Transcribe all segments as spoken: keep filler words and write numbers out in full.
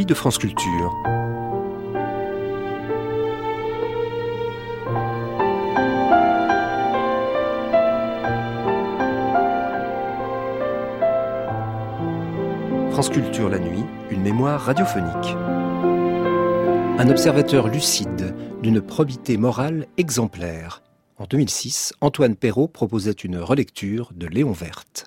nuit de France Culture. France Culture la nuit, une mémoire radiophonique. Un observateur lucide, d'une probité morale exemplaire. En deux mille six, Antoine Perrault proposait une relecture de Léon Werth.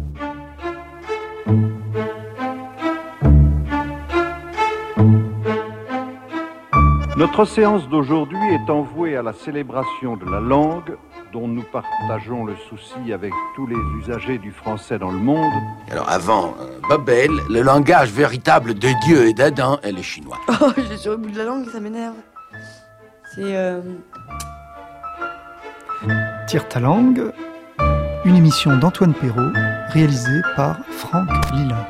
Notre séance d'aujourd'hui est envouée à la célébration de la langue, dont nous partageons le souci avec tous les usagers du français dans le monde. Alors avant euh, Babel, le langage véritable de Dieu et d'Adam est le chinois. Oh, j'ai sur le bout de la langue, ça m'énerve. C'est... Euh... Tire ta langue, une émission d'Antoine Perrault, réalisée par Franck Lilin.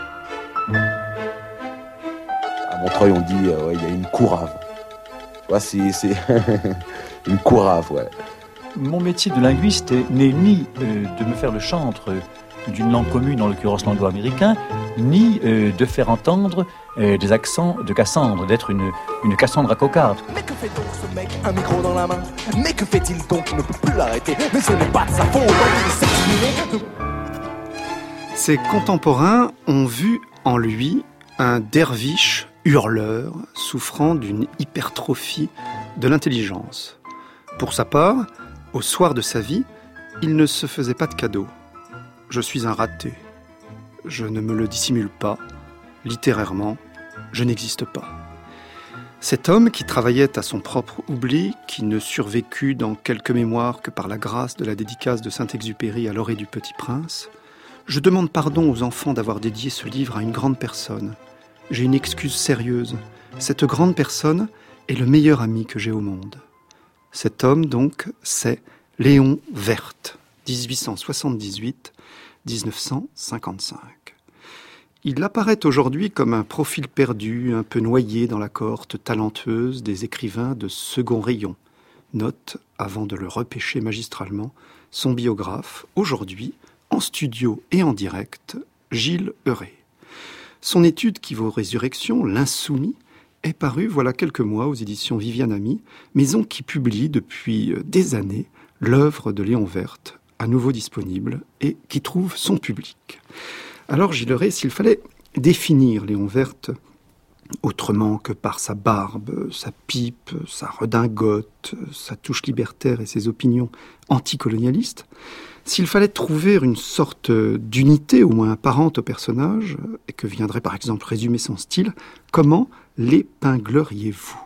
À Montreuil, on dit il euh, ouais, y a une courave. Tu vois, c'est, c'est une courave, ouais. Mon métier de linguiste n'est ni euh, de me faire le chantre d'une langue commune, en l'occurrence l'anglo-américain, ni euh, de faire entendre euh, des accents de Cassandre, d'être une, une Cassandre à cocarde. Mais que fait donc ce mec, un micro dans la main? Mais que fait-il donc? Il ne peut plus l'arrêter. Mais ce n'est pas de sa faute, donc il s'exprime. Ses contemporains ont vu en lui un derviche hurleur souffrant d'une hypertrophie de l'intelligence. Pour sa part, au soir de sa vie, il ne se faisait pas de cadeaux. Je suis un raté. Je ne me le dissimule pas. Littérairement, je n'existe pas. Cet homme qui travaillait à son propre oubli, qui ne survécut dans quelques mémoires que par la grâce de la dédicace de Saint-Exupéry à l'orée du Petit Prince, je demande pardon aux enfants d'avoir dédié ce livre à une grande personne. J'ai une excuse sérieuse. Cette grande personne est le meilleur ami que j'ai au monde. Cet homme, donc, c'est Léon Werth, dix-huit cent soixante-dix-huit à dix-neuf cent cinquante-cinq. Il apparaît aujourd'hui comme un profil perdu, un peu noyé dans la cohorte talentueuse des écrivains de second rayon. Note, avant de le repêcher magistralement, son biographe, aujourd'hui, en studio et en direct, Gilles Heuret. Son étude qui vaut résurrection, L'Insoumis, est paru voilà quelques mois aux éditions Viviane Ami, maison qui publie depuis des années l'œuvre de Léon Werth, à nouveau disponible, et qui trouve son public. Alors, Gilles Heuret, s'il fallait définir Léon Werth autrement que par sa barbe, sa pipe, sa redingote, sa touche libertaire et ses opinions anticolonialistes, s'il fallait trouver une sorte d'unité au moins apparente au personnage, et que viendrait par exemple résumer son style, comment l'épingleriez-vous?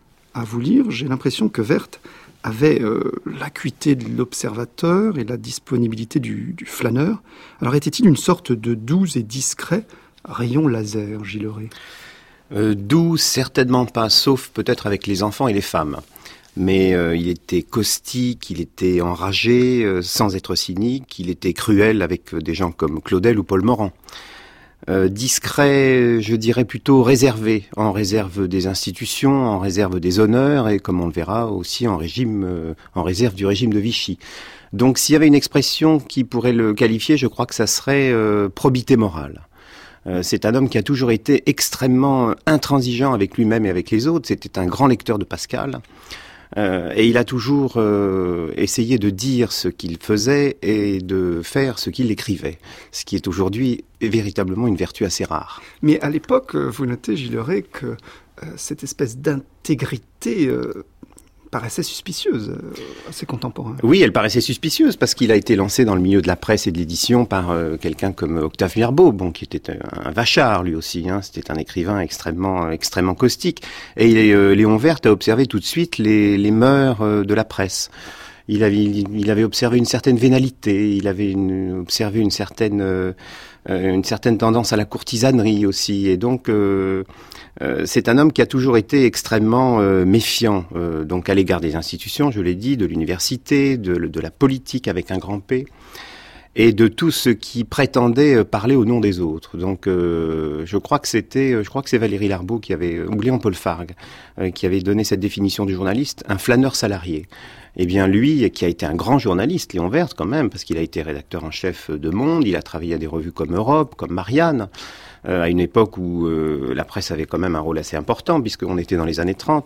À vous lire, j'ai l'impression que Werth avait euh, l'acuité de l'observateur et la disponibilité du, du flâneur. Alors était-il une sorte de doux et discret rayon laser, Gilles Heuret? euh, Doux, certainement pas, sauf peut-être avec les enfants et les femmes. Mais euh, il était caustique, il était enragé, euh, sans être cynique, il était cruel avec des gens comme Claudel ou Paul Morand. Euh, discret, je dirais plutôt réservé, en réserve des institutions, en réserve des honneurs et comme on le verra aussi en régime, euh, en réserve du régime de Vichy. Donc s'il y avait une expression qui pourrait le qualifier, je crois que ça serait euh, probité morale. Euh, c'est un homme qui a toujours été extrêmement intransigeant avec lui-même et avec les autres. C'était un grand lecteur de Pascal. Euh, et il a toujours euh, essayé de dire ce qu'il faisait et de faire ce qu'il écrivait, ce qui est aujourd'hui véritablement une vertu assez rare. Mais à l'époque, vous notez, Gilles Heuret, que euh, cette espèce d'intégrité euh, paraissait suspicieuse euh, à ses contemporains. Oui, elle paraissait suspicieuse parce qu'il a été lancé dans le milieu de la presse et de l'édition par euh, quelqu'un comme Octave Mirbeau, bon, qui était un, un vachard lui aussi. Hein, c'était un écrivain extrêmement, extrêmement caustique. Et il est, euh, Léon Werth a observé tout de suite les, les mœurs euh, de la presse. Il avait, il avait observé une certaine vénalité, il avait une, observé une certaine, euh, une certaine tendance à la courtisanerie aussi. Et donc, euh, euh, c'est un homme qui a toujours été extrêmement euh, méfiant, euh, donc à l'égard des institutions, je l'ai dit, de l'université, de, de la politique avec un grand P. et de tous ceux qui prétendaient parler au nom des autres. Donc, euh, je crois que c'était, je crois que c'est Valérie Larbaud qui avait, ou Léon Paul Fargue, euh, qui avait donné cette définition du journaliste, un flâneur salarié. Eh bien, lui, qui a été un grand journaliste, Léon Werth quand même, parce qu'il a été rédacteur en chef de Monde, il a travaillé à des revues comme Europe, comme Marianne, euh, à une époque où euh, la presse avait quand même un rôle assez important, puisqu'on était dans les années trente.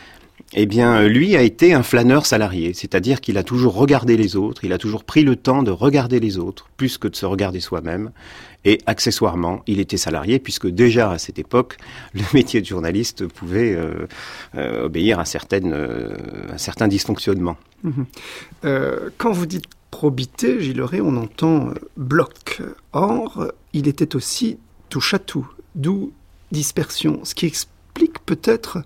Eh bien, lui a été un flâneur salarié, c'est-à-dire qu'il a toujours regardé les autres, il a toujours pris le temps de regarder les autres, plus que de se regarder soi-même. Et accessoirement, il était salarié, puisque déjà à cette époque, le métier de journaliste pouvait euh, euh, obéir à, certaines, euh, à certains dysfonctionnements. Mmh. Euh, quand vous dites probité, Gilles Ray, on entend euh, bloc. Or, il était aussi touche à tout, d'où dispersion, ce qui explique peut-être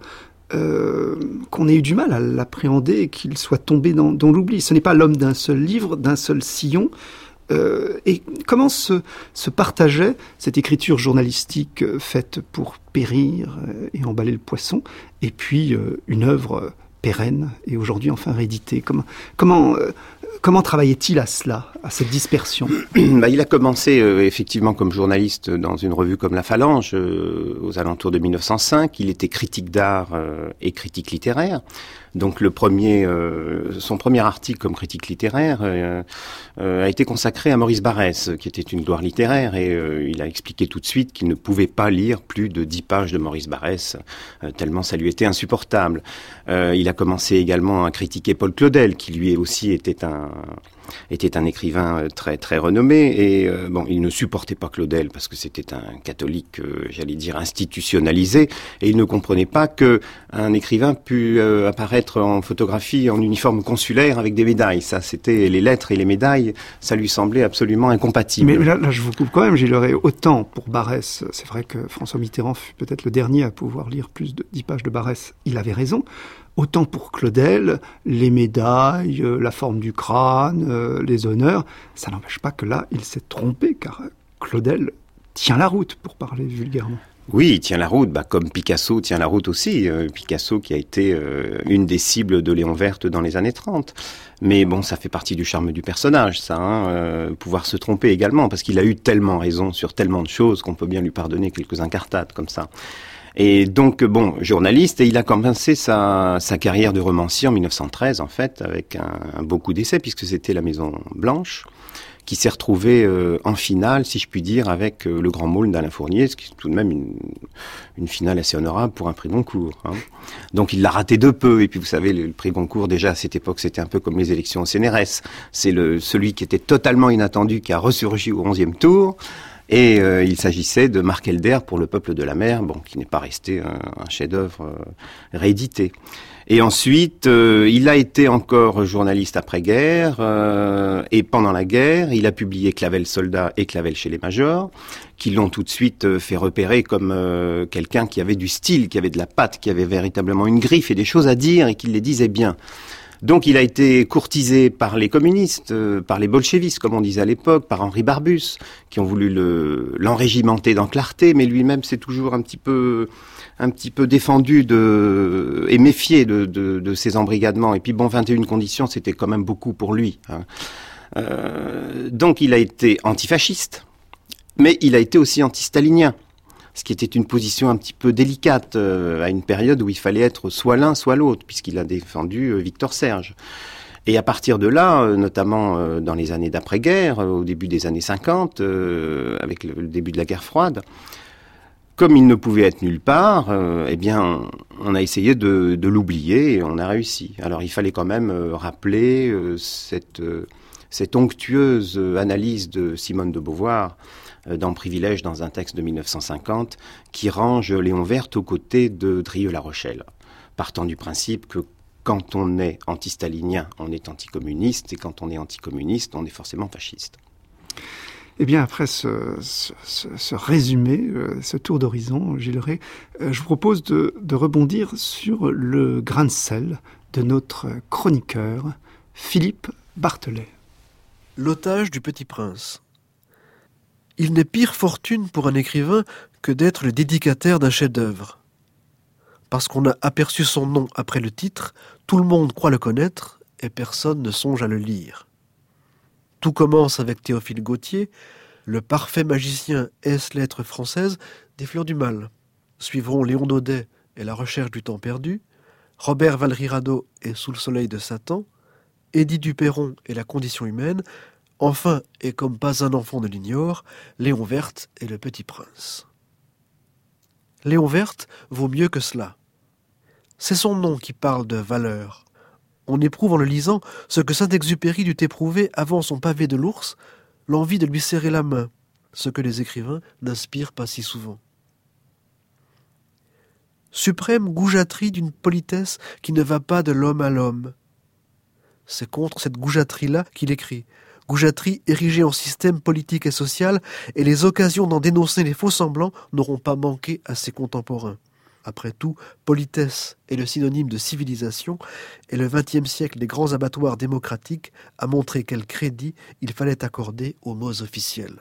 Euh, qu'on ait eu du mal à l'appréhender et qu'il soit tombé dans, dans l'oubli. Ce n'est pas l'homme d'un seul livre, d'un seul sillon. Euh, et comment se, se partageait cette écriture journalistique euh, faite pour périr euh, et emballer le poisson, et puis euh, une œuvre euh, pérenne et aujourd'hui enfin rééditée. Comment, comment, euh, comment travaillait-il à cela, à cette dispersion ? Bah, il a commencé euh, effectivement comme journaliste dans une revue comme La Phalange euh, aux alentours de mille neuf cent cinq. Il était critique d'art euh, et critique littéraire. Donc le premier, euh, son premier article comme critique littéraire euh, euh, a été consacré à Maurice Barrès, qui était une gloire littéraire, et euh, il a expliqué tout de suite qu'il ne pouvait pas lire plus de dix pages de Maurice Barrès, euh, tellement ça lui était insupportable. Euh, il a commencé également à critiquer Paul Claudel, qui lui aussi était un était un écrivain très très renommé, et euh, bon, il ne supportait pas Claudel parce que c'était un catholique, euh, j'allais dire institutionnalisé, et il ne comprenait pas que un écrivain pût euh, apparaître en photographie en uniforme consulaire avec des médailles. Ça, c'était les lettres et les médailles, ça lui semblait absolument incompatible. Mais là, là je vous coupe quand même, Gilles Ray. Autant pour Barrès, c'est vrai que François Mitterrand fut peut-être le dernier à pouvoir lire plus de dix pages de Barrès. Il avait raison. Autant pour Claudel, les médailles, euh, la forme du crâne, euh, les honneurs, ça n'empêche pas que là, il s'est trompé, car Claudel tient la route, pour parler vulgairement. Oui, il tient la route, bah, comme Picasso tient la route aussi. Euh, Picasso qui a été euh, une des cibles de Léon Werth dans les années trente. Mais bon, ça fait partie du charme du personnage, ça, hein, euh, pouvoir se tromper également, parce qu'il a eu tellement raison sur tellement de choses qu'on peut bien lui pardonner quelques incartades comme ça. Et donc, bon, journaliste, et il a commencé sa, sa carrière de romancier en mille neuf cent treize, en fait, avec un, un beau coup d'essai, puisque c'était la Maison Blanche, qui s'est retrouvée euh, en finale, si je puis dire, avec euh, le Grand Môle d'Alain Fournier, ce qui est tout de même une, une finale assez honorable pour un prix Goncourt. Hein. Donc, il l'a raté de peu. Et puis, vous savez, le, le prix Goncourt, déjà, à cette époque, c'était un peu comme les élections au C N R S. C'est le, celui qui était totalement inattendu, qui a ressurgi au onzième tour. Et euh, il s'agissait de Marc Helder pour Le Peuple de la Mer, bon, qui n'est pas resté un, un chef-d'œuvre euh, réédité. Et ensuite, euh, il a été encore journaliste après-guerre, euh, et pendant la guerre, il a publié Clavel soldat et Clavel chez les majors, qui l'ont tout de suite fait repérer comme euh, quelqu'un qui avait du style, qui avait de la patte, qui avait véritablement une griffe et des choses à dire, et qui les disait bien. Donc il a été courtisé par les communistes, euh, par les bolchevistes, comme on disait à l'époque, par Henri Barbus, qui ont voulu le, l'enrégimenter dans Clarté, mais lui-même s'est toujours un petit peu, un petit peu défendu de, et méfié de, de, de ces embrigadements. Et puis bon, vingt et une conditions, c'était quand même beaucoup pour lui. Hein. Euh, donc il a été antifasciste, mais il a été aussi antistalinien. Ce qui était une position un petit peu délicate euh, à une période où il fallait être soit l'un, soit l'autre, puisqu'il a défendu euh, Victor Serge. Et à partir de là, euh, notamment euh, dans les années d'après-guerre, euh, au début des années cinquante, euh, avec le, le début de la guerre froide, comme il ne pouvait être nulle part, euh, eh bien, on, on a essayé de, de l'oublier et on a réussi. Alors il fallait quand même euh, rappeler euh, cette, euh, cette onctueuse analyse de Simone de Beauvoir, dans Privilège, dans un texte de mille neuf cent cinquante, qui range Léon Werth aux côtés de Drieux-La Rochelle, partant du principe que quand on est antistalinien, on est anticommuniste, et quand on est anticommuniste, on est forcément fasciste. Eh bien, après ce, ce, ce, ce résumé, ce tour d'horizon, Gilles Ray, je vous propose de, de rebondir sur le grain de sel de notre chroniqueur, Philippe Barthelet. L'otage du Petit Prince. Il n'est pire fortune pour un écrivain que d'être le dédicataire d'un chef-d'œuvre. Parce qu'on a aperçu son nom après le titre, tout le monde croit le connaître et personne ne songe à le lire. Tout commence avec Théophile Gautier, le parfait magicien ès lettres françaises des Fleurs du Mal. Suivront Léon Daudet et La recherche du temps perdu, Robert Valry-Rado et Sous le soleil de Satan, Édith Duperron et La condition humaine, enfin, et comme pas un enfant ne l'ignore, Léon Werth et Le Petit Prince. Léon Werth vaut mieux que cela. C'est son nom qui parle de valeur. On éprouve en le lisant ce que Saint-Exupéry dut éprouver avant son pavé de l'ours, l'envie de lui serrer la main, ce que les écrivains n'inspirent pas si souvent. Suprême goujaterie d'une politesse qui ne va pas de l'homme à l'homme. C'est contre cette goujaterie-là qu'il écrit. Goujaterie érigée en système politique et social, et les occasions d'en dénoncer les faux-semblants n'auront pas manqué à ses contemporains. Après tout, politesse est le synonyme de civilisation, et le vingtième siècle des grands abattoirs démocratiques a montré quel crédit il fallait accorder aux mots officiels.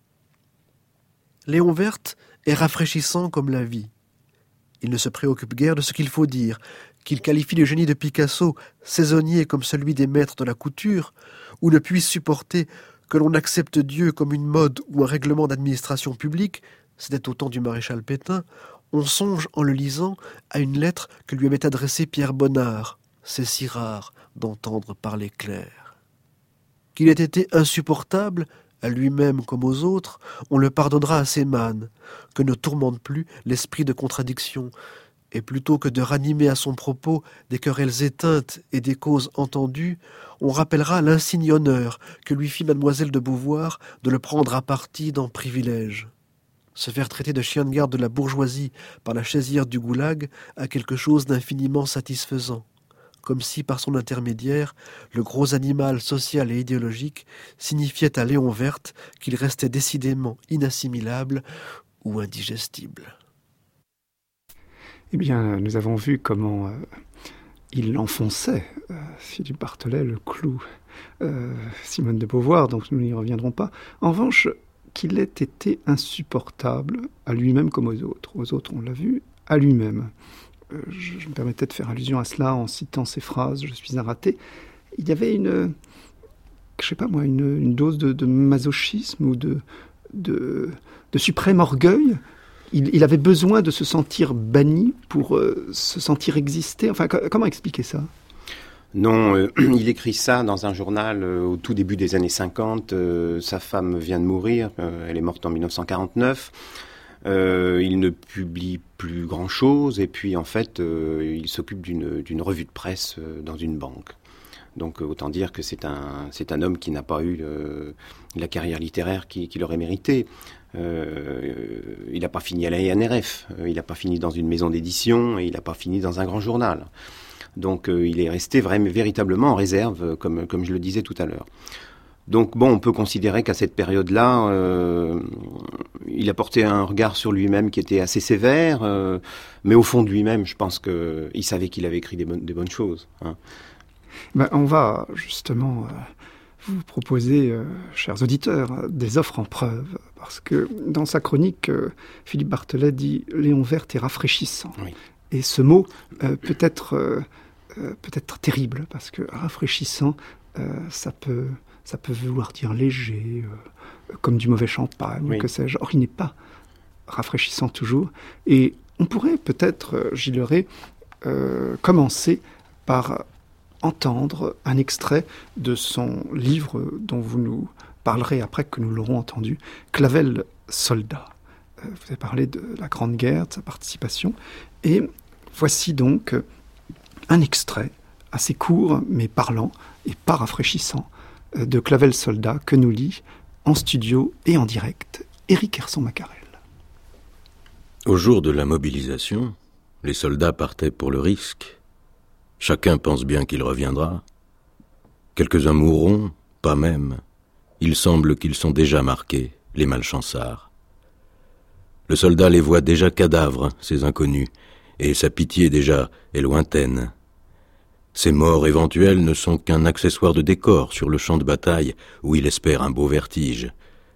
Léon Werth est rafraîchissant comme la vie. Il ne se préoccupe guère de ce qu'il faut dire, qu'il qualifie le génie de Picasso, saisonnier comme celui des maîtres de la couture, ou ne puisse supporter que l'on accepte Dieu comme une mode ou un règlement d'administration publique, c'était au temps du maréchal Pétain, on songe en le lisant à une lettre que lui avait adressée Pierre Bonnard. C'est si rare d'entendre parler clair. Qu'il ait été insupportable, à lui-même comme aux autres, on le pardonnera à ses mânes, que ne tourmente plus l'esprit de contradiction, et plutôt que de ranimer à son propos des querelles éteintes et des causes entendues, on rappellera l'insigne honneur que lui fit mademoiselle de Beauvoir de le prendre à partie dans Privilège. Se faire traiter de chien de garde de la bourgeoisie par la chaisière du goulag a quelque chose d'infiniment satisfaisant, comme si, par son intermédiaire, le gros animal social et idéologique signifiait à Léon Werth qu'il restait décidément inassimilable ou indigestible. Eh bien, nous avons vu comment euh, il enfonçait, euh, Philippe Bartelet, le clou, euh, Simone de Beauvoir, donc nous n'y reviendrons pas. En revanche, qu'il ait été insupportable à lui-même comme aux autres. Aux autres, on l'a vu, à lui-même. Euh, je, je me permettais de faire allusion à cela en citant ces phrases « Je suis un raté ». Il y avait une, je sais pas moi, une, une dose de, de masochisme ou de, de, de suprême orgueil. Il, il avait besoin de se sentir banni pour euh, se sentir exister. Enfin, c- comment expliquer ça ? Non, euh, il écrit ça dans un journal euh, au tout début des années cinquante. Euh, sa femme vient de mourir, euh, elle est morte en dix-neuf cent quarante-neuf. Euh, il ne publie plus grand-chose et puis en fait, euh, il s'occupe d'une, d'une revue de presse euh, dans une banque. Donc euh, autant dire que c'est un, c'est un homme qui n'a pas eu le, la carrière littéraire qu'il, qu'il aurait mérité. Euh, il n'a pas fini à la N R F, euh, il n'a pas fini dans une maison d'édition et il n'a pas fini dans un grand journal. Donc euh, il est resté vraiment, véritablement en réserve, comme, comme je le disais tout à l'heure. Donc bon, on peut considérer qu'à cette période-là, euh, il a porté un regard sur lui-même qui était assez sévère, euh, mais au fond de lui-même, je pense qu'il savait qu'il avait écrit des bonnes, des bonnes choses. Hein. Ben, on va justement euh, vous proposer, euh, chers auditeurs, des offres en preuve, parce que dans sa chronique, euh, Philippe Bartelet dit « Léon Werth est rafraîchissant oui. ». Et ce mot euh, peut être... Euh, Euh, peut-être terrible, parce que rafraîchissant, euh, ça peut, ça peut vouloir dire léger, euh, comme du mauvais champagne, oui. que sais-je. Or, il n'est pas rafraîchissant toujours. Et on pourrait peut-être, euh, Gilles Ray, euh, commencer par entendre un extrait de son livre dont vous nous parlerez après que nous l'aurons entendu, Clavel Soldat. Euh, vous avez parlé de la Grande Guerre, de sa participation. Et voici donc un extrait assez court, mais parlant et pas rafraîchissant, de Clavel Soldat que nous lit en studio et en direct Éric Herson-Macarel. Au jour de la mobilisation, les soldats partaient pour le risque. Chacun pense bien qu'il reviendra. Quelques-uns mourront, pas même. Il semble qu'ils sont déjà marqués, les malchancards. Le soldat les voit déjà cadavres, ces inconnus, et sa pitié déjà est lointaine. Ces morts éventuels ne sont qu'un accessoire de décor sur le champ de bataille où il espère un beau vertige.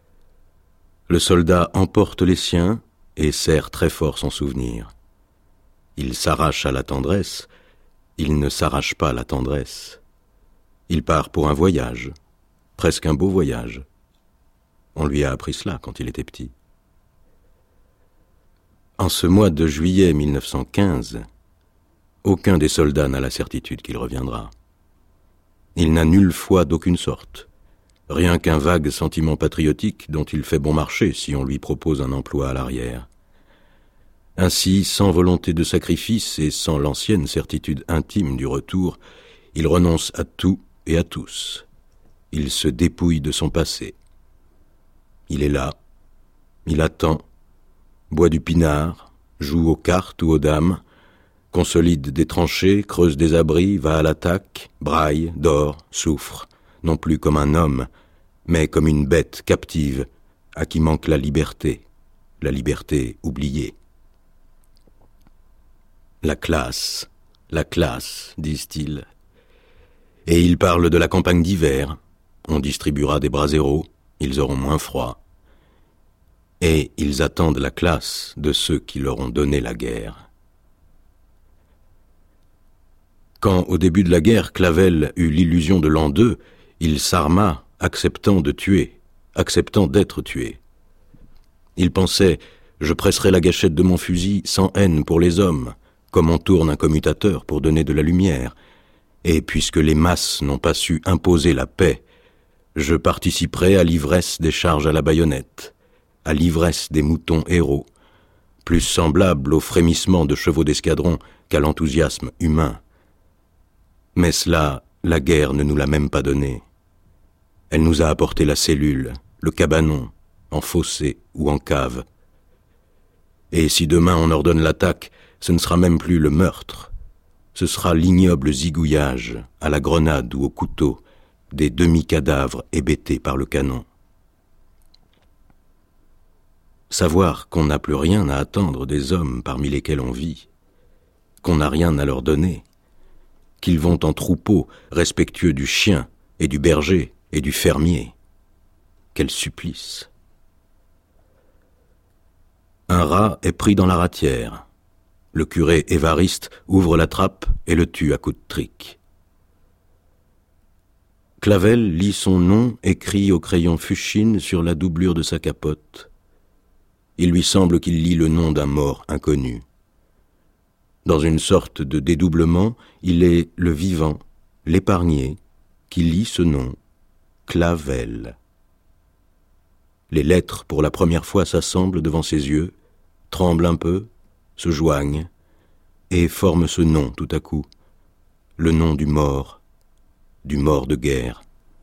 Le soldat emporte les siens et serre très fort son souvenir. Il s'arrache à la tendresse, il ne s'arrache pas à la tendresse. Il part pour un voyage, presque un beau voyage. On lui a appris cela quand il était petit. En ce mois de juillet mille neuf cent quinze, aucun des soldats n'a la certitude qu'il reviendra. Il n'a nulle foi d'aucune sorte, rien qu'un vague sentiment patriotique dont il fait bon marché si on lui propose un emploi à l'arrière. Ainsi, sans volonté de sacrifice et sans l'ancienne certitude intime du retour, il renonce à tout et à tous. Il se dépouille de son passé. Il est là, il attend, boit du pinard, joue aux cartes ou aux dames, consolide des tranchées, creuse des abris, va à l'attaque, braille, dort, souffre, non plus comme un homme, mais comme une bête captive à qui manque la liberté, la liberté oubliée. La classe, la classe, disent-ils. Et ils parlent de la campagne d'hiver. On distribuera des braseros, ils auront moins froid. Et ils attendent la classe de ceux qui leur ont donné la guerre. Quand, au début de la guerre, Clavel eut l'illusion de l'an deux, il s'arma, acceptant de tuer, acceptant d'être tué. Il pensait « Je presserai la gâchette de mon fusil sans haine pour les hommes, comme on tourne un commutateur pour donner de la lumière, et puisque les masses n'ont pas su imposer la paix, je participerai à l'ivresse des charges à la baïonnette, à l'ivresse des moutons héros, plus semblable au frémissement de chevaux d'escadron qu'à l'enthousiasme humain. Mais cela, la guerre ne nous l'a même pas donné. Elle nous a apporté la cellule, le cabanon, en fossé ou en cave. Et si demain on ordonne l'attaque, ce ne sera même plus le meurtre. Ce sera l'ignoble zigouillage, à la grenade ou au couteau, des demi-cadavres hébétés par le canon. Savoir qu'on n'a plus rien à attendre des hommes parmi lesquels on vit, qu'on n'a rien à leur donner, qu'ils vont en troupeau, respectueux du chien et du berger et du fermier. Quel supplice! Un rat est pris dans la ratière. Le curé Évariste ouvre la trappe et le tue à coups de trique. Clavel lit son nom écrit au crayon fuchsine sur la doublure de sa capote. Il lui semble qu'il lit le nom d'un mort inconnu. Dans une sorte de dédoublement, il est le vivant, l'épargné, qui lit ce nom, Clavel. Les lettres, pour la première fois, s'assemblent devant ses yeux, tremblent un peu, se joignent, et forment ce nom tout à coup, le nom du mort, du mort de guerre.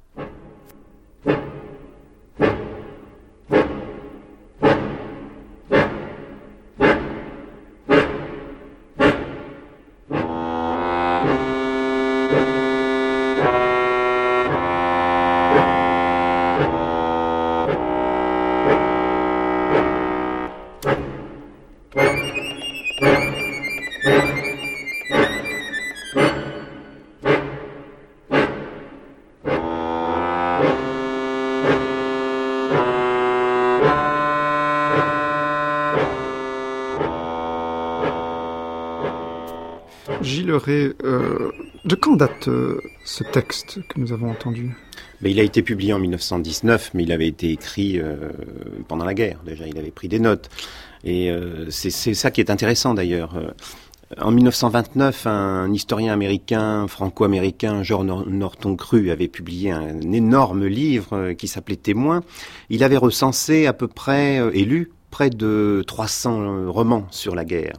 Gilles Ray, euh, de quand date euh, ce texte que nous avons entendu ? Mais il a été publié en mille neuf cent dix-neuf, mais il avait été écrit euh, pendant la guerre. Déjà, il avait pris des notes. Et euh, c'est, c'est ça qui est intéressant d'ailleurs. En mille neuf cent vingt-neuf, un historien américain, franco-américain, George Norton Crue, avait publié un énorme livre qui s'appelait Témoins. Il avait recensé à peu près, et lu, près de trois cents romans sur la guerre.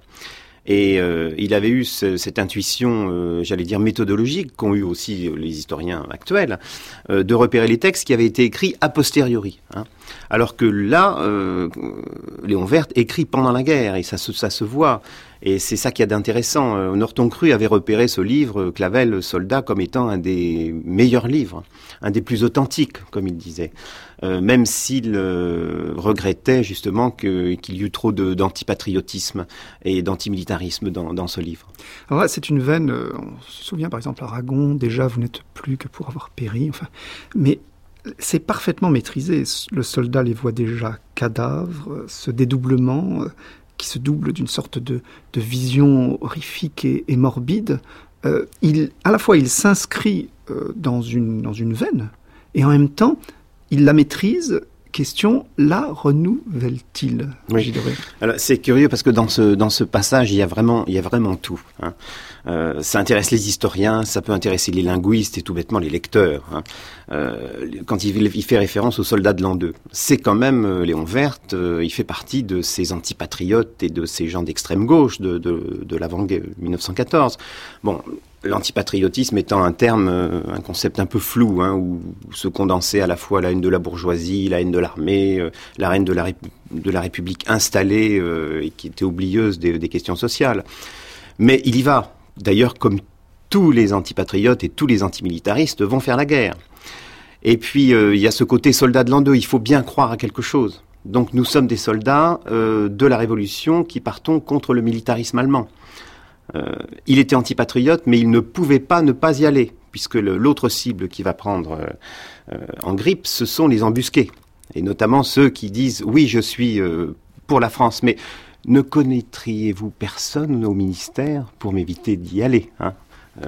Et euh, il avait eu ce, cette intuition, euh, j'allais dire méthodologique, qu'ont eu aussi les historiens actuels, euh, de repérer les textes qui avaient été écrits a posteriori. Hein. Alors que là, euh, Léon Werth écrit pendant la guerre, et ça se, ça se voit. Et c'est ça qui est d'intéressant. Euh, Norton Crue avait repéré ce livre, Clavel, Soldat, comme étant un des meilleurs livres, un des plus authentiques, comme il disait. Euh, même s'il euh, regrettait justement que, qu'il y eut trop de, d'antipatriotisme et d'antimilitarisme dans, dans ce livre. Alors là, c'est une veine, euh, on se souvient par exemple Aragon, déjà vous n'êtes plus que pour avoir péri, enfin, mais c'est parfaitement maîtrisé. Le soldat les voit déjà cadavres, ce dédoublement euh, qui se double d'une sorte de, de vision horrifique et, et morbide. Euh, il, à la fois, il s'inscrit euh, dans une, dans une veine, et en même temps, il la maîtrise. Question, la renouvelle-t-il? Oui. Alors, c'est curieux parce que dans ce dans ce passage, il y a vraiment il y a vraiment tout. Hein. Euh, ça intéresse les historiens, ça peut intéresser les linguistes et tout bêtement les lecteurs. Hein. Euh, quand il, il fait référence aux soldats de l'an deux, c'est quand même euh, Léon Werth. Euh, il fait partie de ces antipatriotes et de ces gens d'extrême gauche de de, de l'avant-guerre dix-neuf cent quatorze. Bon. L'antipatriotisme étant un terme, un concept un peu flou, hein, où se condensait à la fois la haine de la bourgeoisie, la haine de l'armée, euh, la haine de la, Répu- de la République installée euh, et qui était oublieuse des, des questions sociales. Mais il y va. D'ailleurs, comme tous les antipatriotes et tous les antimilitaristes vont faire la guerre. Et puis, euh, il y a ce côté soldat de l'an deux. Il faut bien croire à quelque chose. Donc, nous sommes des soldats euh, de la Révolution qui partons contre le militarisme allemand. Euh, il était antipatriote, mais il ne pouvait pas ne pas y aller, puisque le, l'autre cible qui va prendre euh, euh, en grippe, ce sont les embusqués, et notamment ceux qui disent « oui, je suis euh, pour la France », mais ne connaîtriez-vous personne au ministère pour m'éviter d'y aller, hein euh,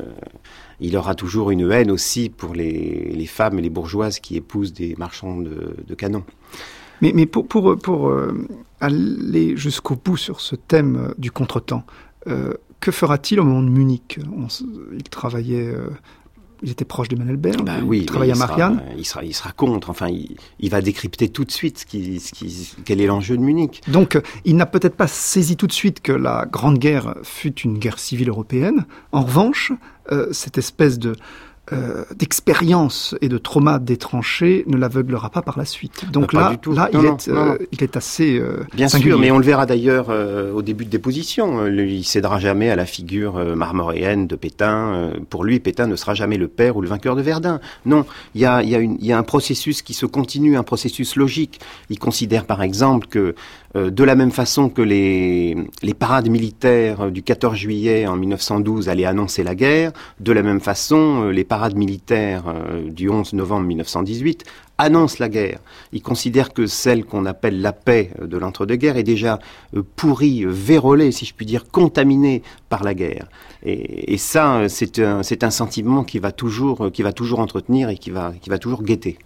il aura toujours une haine aussi pour les, les femmes et les bourgeoises qui épousent des marchands de, de canons. Mais, mais pour, pour, pour euh, aller jusqu'au bout sur ce thème du contretemps, euh, que fera-t-il au moment de Munich? On, Il travaillait, euh, il était proche de Mandelberg, ben oui, il travaillait il à Marianne. Sera, il, sera, il sera contre, enfin, il, il va décrypter tout de suite ce qui, ce qui, quel est l'enjeu de Munich. Donc, il n'a peut-être pas saisi tout de suite que la Grande Guerre fut une guerre civile européenne. En revanche, euh, cette espèce de... Euh, d'expérience et de trauma des tranchées ne l'aveuglera pas par la suite. Donc pas là, du tout. là non, il, non, est, non, euh, non. il est assez euh, Bien singulier. sûr, mais on le verra d'ailleurs euh, au début de déposition. Euh, il cédera jamais à la figure euh, marmoréenne de Pétain. Euh, pour lui, Pétain ne sera jamais le père ou le vainqueur de Verdun. Non, il y a, il y a, une, il y a un processus qui se continue, un processus logique. Il considère par exemple que euh, de la même façon que les, les parades militaires du quatorze juillet en mille neuf cent douze allaient annoncer la guerre, de la même façon, euh, les parades militaires euh, du onze novembre mille neuf cent dix-huit annonce la guerre. Il considère que celle qu'on appelle la paix de l'entre-deux-guerres est déjà euh, pourrie, vérolée, si je puis dire, contaminée par la guerre. Et, et ça, c'est un, c'est un sentiment qui va toujours, qui va toujours entretenir et qui va, qui va toujours guetter.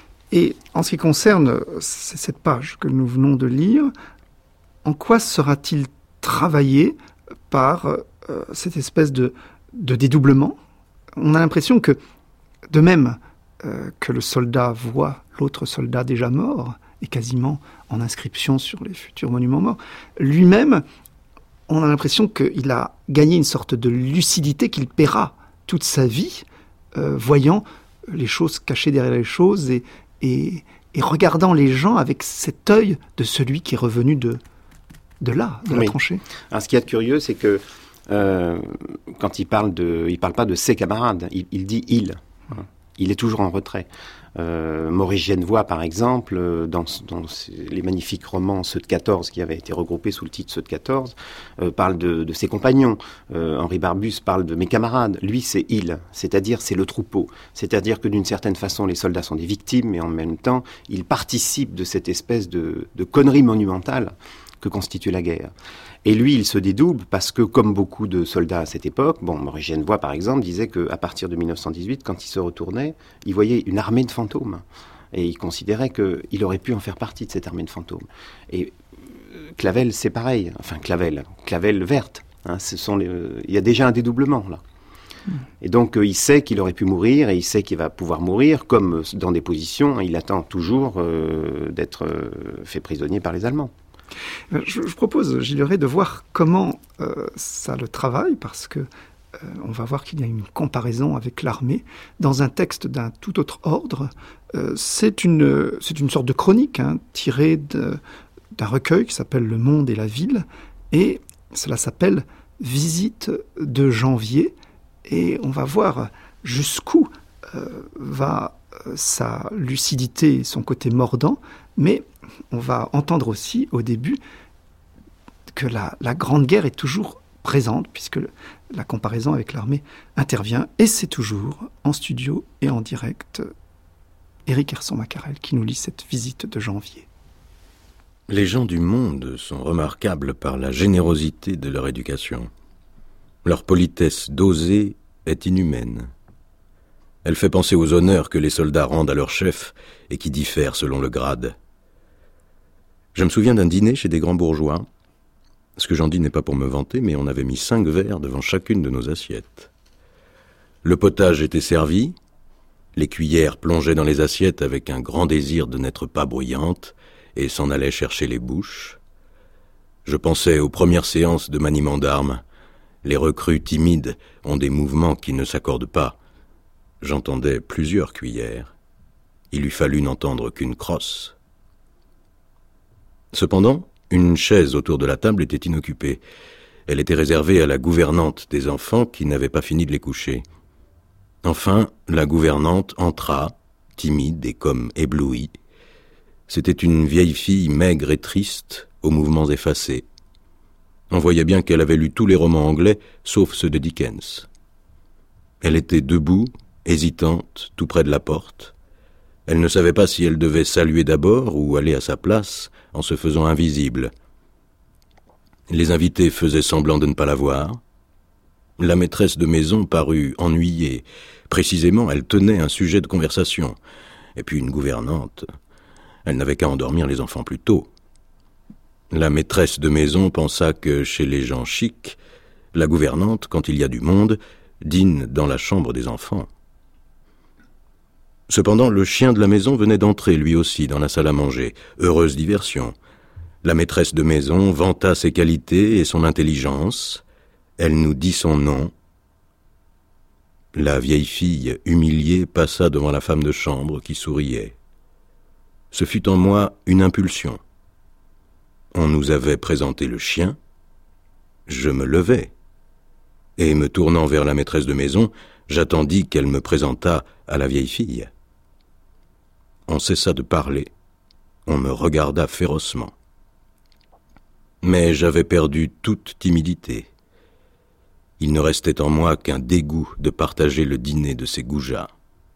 Et en ce qui concerne cette page que nous venons de lire, en quoi sera-t-il travaillé par euh, cette espèce de, de dédoublement? On a l'impression que, de même euh, que le soldat voit l'autre soldat déjà mort, et quasiment en inscription sur les futurs monuments morts, lui-même, on a l'impression qu'il a gagné une sorte de lucidité qu'il paiera toute sa vie, euh, voyant les choses cachées derrière les choses et, et, et regardant les gens avec cet œil de celui qui est revenu de, de là, de la oui. tranchée. Alors, ce qu'il y a de curieux, c'est que euh, quand il parle de, il parle pas de ses camarades, il, il dit il. Il est toujours en retrait. Euh, Maurice Genevoix, par exemple, dans, dans les magnifiques romans Ceux de quatorze, qui avaient été regroupés sous le titre Ceux de quatorze, euh, parle de, de ses compagnons. Euh, Henri Barbus parle de mes camarades. Lui, c'est il, c'est-à-dire c'est le troupeau. C'est-à-dire que d'une certaine façon, les soldats sont des victimes, mais en même temps, ils participent de cette espèce de, de connerie monumentale que constitue la guerre. Et lui, il se dédouble parce que, comme beaucoup de soldats à cette époque, bon, Maurice Genevoix, par exemple, disait qu'à partir de mille neuf cent dix-huit, quand il se retournait, il voyait une armée de fantômes. Et il considérait qu'il aurait pu en faire partie de cette armée de fantômes. Et Clavel, c'est pareil. Enfin, Clavel, Clavel verte. Hein, ce sont les, euh, il y a déjà un dédoublement, là. Et donc, euh, il sait qu'il aurait pu mourir et il sait qu'il va pouvoir mourir, comme dans des positions, il attend toujours euh, d'être euh, fait prisonnier par les Allemands. Je, je propose, Gilles Ray, de voir comment euh, ça le travaille, parce que euh, on va voir qu'il y a une comparaison avec l'armée dans un texte d'un tout autre ordre. Euh, c'est une c'est une sorte de chronique hein, tirée de, d'un recueil qui s'appelle Le Monde et la Ville, et cela s'appelle Visite de janvier, et on va voir jusqu'où euh, va euh, sa lucidité et son côté mordant, mais on va entendre aussi au début que la, la Grande Guerre est toujours présente, puisque la comparaison avec l'armée intervient, et c'est toujours en studio et en direct Éric Herson-Macarel qui nous lit cette visite de janvier. Les gens du monde sont remarquables par la générosité de leur éducation. Leur politesse dosée est inhumaine. Elle fait penser aux honneurs que les soldats rendent à leur chef et qui diffèrent selon le grade. Je me souviens d'un dîner chez des grands bourgeois. Ce que j'en dis n'est pas pour me vanter, mais on avait mis cinq verres devant chacune de nos assiettes. Le potage était servi, les cuillères plongeaient dans les assiettes avec un grand désir de n'être pas bruyantes et s'en allaient chercher les bouches. Je pensais aux premières séances de maniement d'armes. Les recrues timides ont des mouvements qui ne s'accordent pas. J'entendais plusieurs cuillères. Il lui fallut n'entendre qu'une crosse. Cependant, une chaise autour de la table était inoccupée. Elle était réservée à la gouvernante des enfants qui n'avait pas fini de les coucher. Enfin, la gouvernante entra, timide et comme éblouie. C'était une vieille fille maigre et triste, aux mouvements effacés. On voyait bien qu'elle avait lu tous les romans anglais, sauf ceux de Dickens. Elle était debout, hésitante, tout près de la porte. Elle ne savait pas si elle devait saluer d'abord ou aller à sa place en se faisant invisible. Les invités faisaient semblant de ne pas la voir. La maîtresse de maison parut ennuyée. Précisément, elle tenait un sujet de conversation. Et puis une gouvernante, elle n'avait qu'à endormir les enfants plus tôt. La maîtresse de maison pensa que chez les gens chics, la gouvernante, quand il y a du monde, dîne dans la chambre des enfants. Cependant, le chien de la maison venait d'entrer lui aussi dans la salle à manger. Heureuse diversion. La maîtresse de maison vanta ses qualités et son intelligence. Elle nous dit son nom. La vieille fille, humiliée, passa devant la femme de chambre qui souriait. Ce fut en moi une impulsion. On nous avait présenté le chien. Je me levai. Et me tournant vers la maîtresse de maison, j'attendis qu'elle me présentât à la vieille fille. On cessa de parler. On me regarda férocement. Mais j'avais perdu toute timidité. Il ne restait en moi qu'un dégoût de partager le dîner de ces goujats.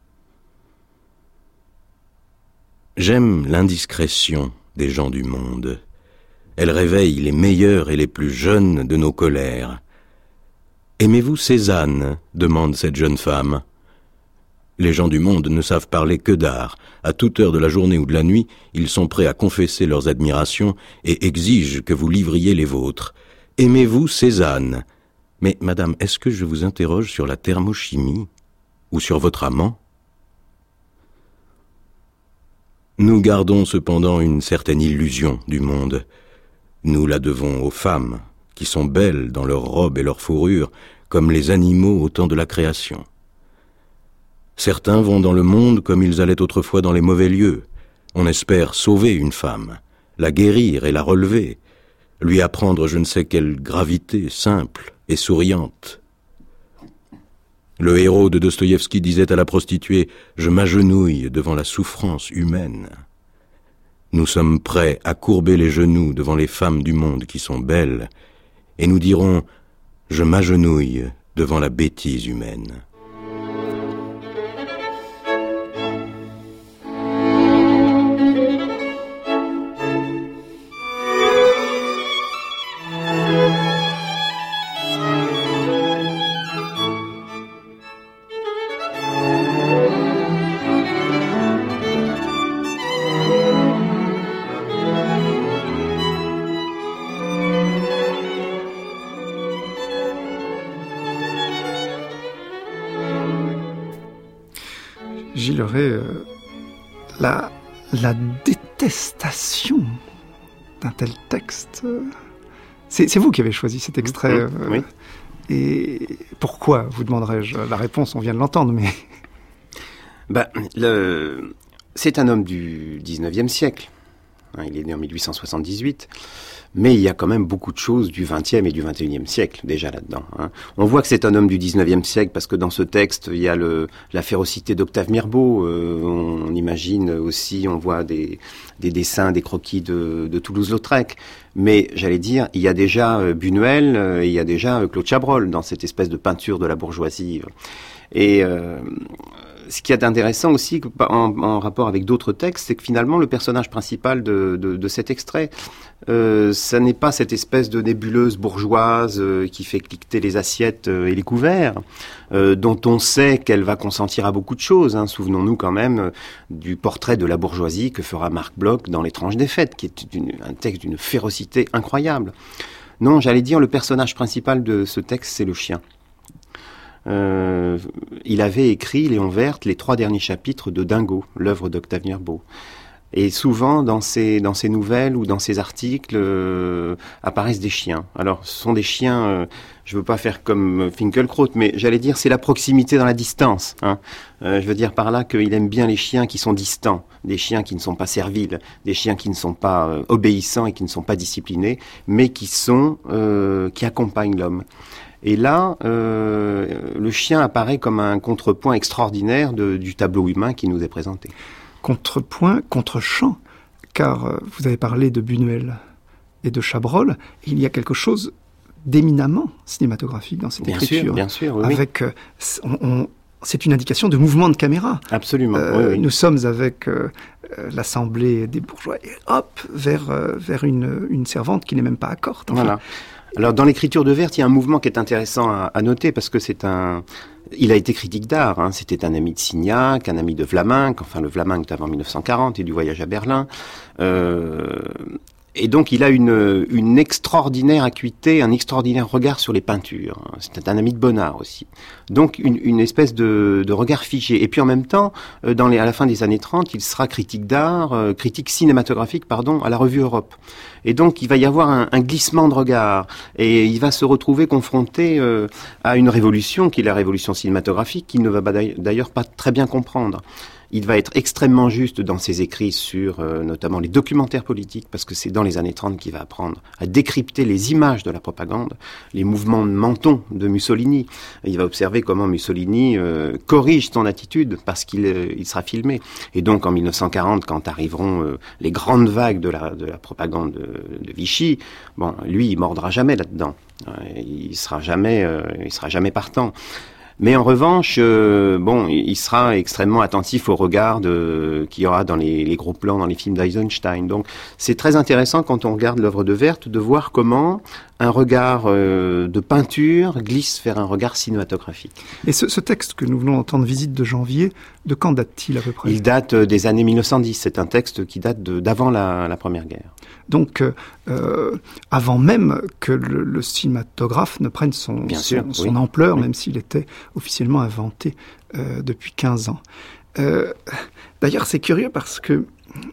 J'aime l'indiscrétion des gens du monde. Elle réveille les meilleurs et les plus jeunes de nos colères. « Aimez-vous Cézanne ?» demande cette jeune femme. Les gens du monde ne savent parler que d'art. À toute heure de la journée ou de la nuit, ils sont prêts à confesser leurs admirations et exigent que vous livriez les vôtres. « Aimez-vous Cézanne ?» Mais, madame, est-ce que je vous interroge sur la thermochimie ou sur votre amant ? Nous gardons cependant une certaine illusion du monde. Nous la devons aux femmes, qui sont belles dans leurs robes et leurs fourrures, comme les animaux au temps de la création. Certains vont dans le monde comme ils allaient autrefois dans les mauvais lieux. On espère sauver une femme, la guérir et la relever, lui apprendre je ne sais quelle gravité simple et souriante. Le héros de Dostoïevski disait à la prostituée « Je m'agenouille devant la souffrance humaine ». Nous sommes prêts à courber les genoux devant les femmes du monde qui sont belles, et nous dirons « Je m'agenouille devant la bêtise humaine ». Gilles Ray, euh, la, la détestation d'un tel texte, euh, c'est, c'est vous qui avez choisi cet extrait. Euh, oui. Et pourquoi, vous demanderai-je la réponse, on vient de l'entendre, mais... Ben, le... C'est un homme du dix-neuvième siècle. Il est né en mille huit cent soixante-dix-huit. Mais il y a quand même beaucoup de choses du vingtième et du vingt et unième siècle déjà là-dedans. Hein. On voit que c'est un homme du dix-neuvième siècle parce que dans ce texte, il y a le, la férocité d'Octave Mirbeau. Euh, on imagine aussi, on voit des, des dessins, des croquis de, de Toulouse-Lautrec. Mais j'allais dire, il y a déjà euh, Buñuel, euh, il y a déjà euh, Claude Chabrol dans cette espèce de peinture de la bourgeoisie. Et... Euh, ce qui est intéressant aussi en, en rapport avec d'autres textes, c'est que finalement le personnage principal de, de, de cet extrait, euh, ça n'est pas cette espèce de nébuleuse bourgeoise euh, qui fait cliqueter les assiettes euh, et les couverts, euh, dont on sait qu'elle va consentir à beaucoup de choses. Hein. Souvenons-nous quand même euh, du portrait de la bourgeoisie que fera Marc Bloch dans L'étrange défaite, qui est une, un texte d'une férocité incroyable. Non, j'allais dire, le personnage principal de ce texte, c'est le chien. Euh, il avait écrit, Léon Werth, les trois derniers chapitres de Dingo, l'œuvre d'Octave Mirbeau. Et souvent, dans ces, dans ces nouvelles ou dans ces articles, euh, apparaissent des chiens. Alors, ce sont des chiens, euh, je veux pas faire comme Finkielkraut, mais j'allais dire, c'est la proximité dans la distance. Hein. Euh, je veux dire par là qu'il aime bien les chiens qui sont distants, des chiens qui ne sont pas serviles, des chiens qui ne sont pas euh, obéissants et qui ne sont pas disciplinés, mais qui sont, euh, qui accompagnent l'homme. Et là, euh, le chien apparaît comme un contrepoint extraordinaire de, du tableau humain qui nous est présenté. Contrepoint, contre-champ, car euh, vous avez parlé de Buñuel et de Chabrol, il y a quelque chose d'éminemment cinématographique dans cette bien écriture. Sûr, bien sûr, oui. Avec, euh, on, on, c'est une indication de mouvement de caméra. Absolument, euh, oui, oui. Nous sommes avec euh, l'Assemblée des bourgeois, et hop, vers, euh, vers une, une servante qui n'est même pas à corte. Enfin. Voilà. Alors, dans l'écriture de Werth, il y a un mouvement qui est intéressant à, à noter, parce que c'est un... Il a été critique d'art, hein. C'était un ami de Signac, un ami de Vlaminck, enfin le Vlaminck d'avant mille neuf cent quarante et du voyage à Berlin. Euh, et donc il a une, une extraordinaire acuité, un extraordinaire regard sur les peintures. C'était un ami de Bonnard aussi. Donc une, une espèce de, de regard figé. Et puis en même temps, dans les, à la fin des années trente, il sera critique d'art, euh, critique cinématographique, pardon, à la Revue Europe. Et donc, il va y avoir un, un glissement de regard. Et il va se retrouver confronté euh, à une révolution, qui est la révolution cinématographique, qu'il ne va d'ailleurs pas très bien comprendre. Il va être extrêmement juste dans ses écrits sur euh, notamment les documentaires politiques, parce que c'est dans les années trente qu'il va apprendre à décrypter les images de la propagande, les mouvements de menton de Mussolini. Et il va observer comment Mussolini euh, corrige son attitude parce qu'il euh, il sera filmé. Et donc en mille neuf cent quarante, quand arriveront euh, les grandes vagues de la, de la propagande de, de Vichy, bon, lui, il mordra jamais là-dedans. Il sera jamais, euh, il sera jamais partant. Mais en revanche, euh, bon, il sera extrêmement attentif au regard de, qu'il y aura dans les, les gros plans, dans les films d'Eisenstein. Donc, c'est très intéressant quand on regarde l'œuvre de Werth de voir comment un regard euh, de peinture glisse vers un regard cinématographique. Et ce, ce texte que nous venons d'entendre, Visite de janvier, de quand date-t-il à peu près ? Il date des années mille neuf cent dix. C'est un texte qui date de, d'avant la, la Première Guerre. Donc, euh, avant même que le, le cinématographe ne prenne son, Bien son, sûr, son oui. ampleur, oui. Même s'il était officiellement inventé euh, depuis quinze ans. Euh, d'ailleurs, c'est curieux parce que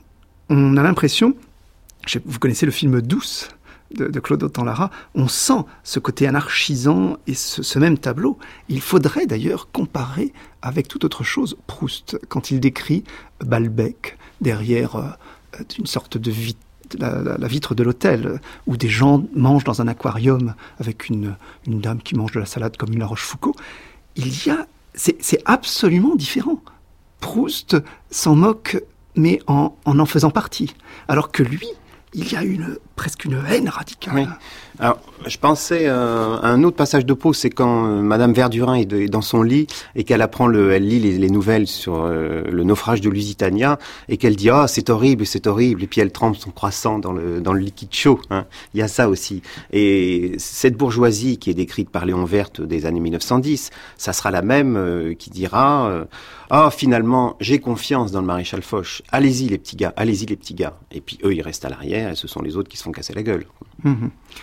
on a l'impression, je, vous connaissez le film Douce de, de Claude Autant-Lara, on sent ce côté anarchisant et ce, ce même tableau. Il faudrait d'ailleurs comparer avec toute autre chose Proust, quand il décrit Balbec derrière euh, une sorte de vitre. La, la, la vitre de l'hôtel, où des gens mangent dans un aquarium avec une, une dame qui mange de la salade comme une La Rochefoucauld. Il y a... C'est, c'est absolument différent. Proust s'en moque, mais en, en en faisant partie. Alors que lui, il y a une, presque une haine radicale. Oui. Alors, je pensais euh, à un autre passage de Proust, c'est quand euh, Madame Verdurin est, de, est dans son lit et qu'elle apprend, le, elle lit les, les nouvelles sur euh, le naufrage de Lusitania et qu'elle dit « Ah, oh, c'est horrible, c'est horrible » et puis elle trempe son croissant dans le, dans le liquide chaud. Hein. Il y a ça aussi. Et cette bourgeoisie qui est décrite par Léon Werth des années mille neuf cent dix, ça sera la même euh, qui dira euh, « Ah, oh, finalement, j'ai confiance dans le maréchal Foch. Allez-y les petits gars, allez-y les petits gars. » Et puis eux, ils restent à l'arrière et ce sont les autres qui se font casser la gueule. Mmh.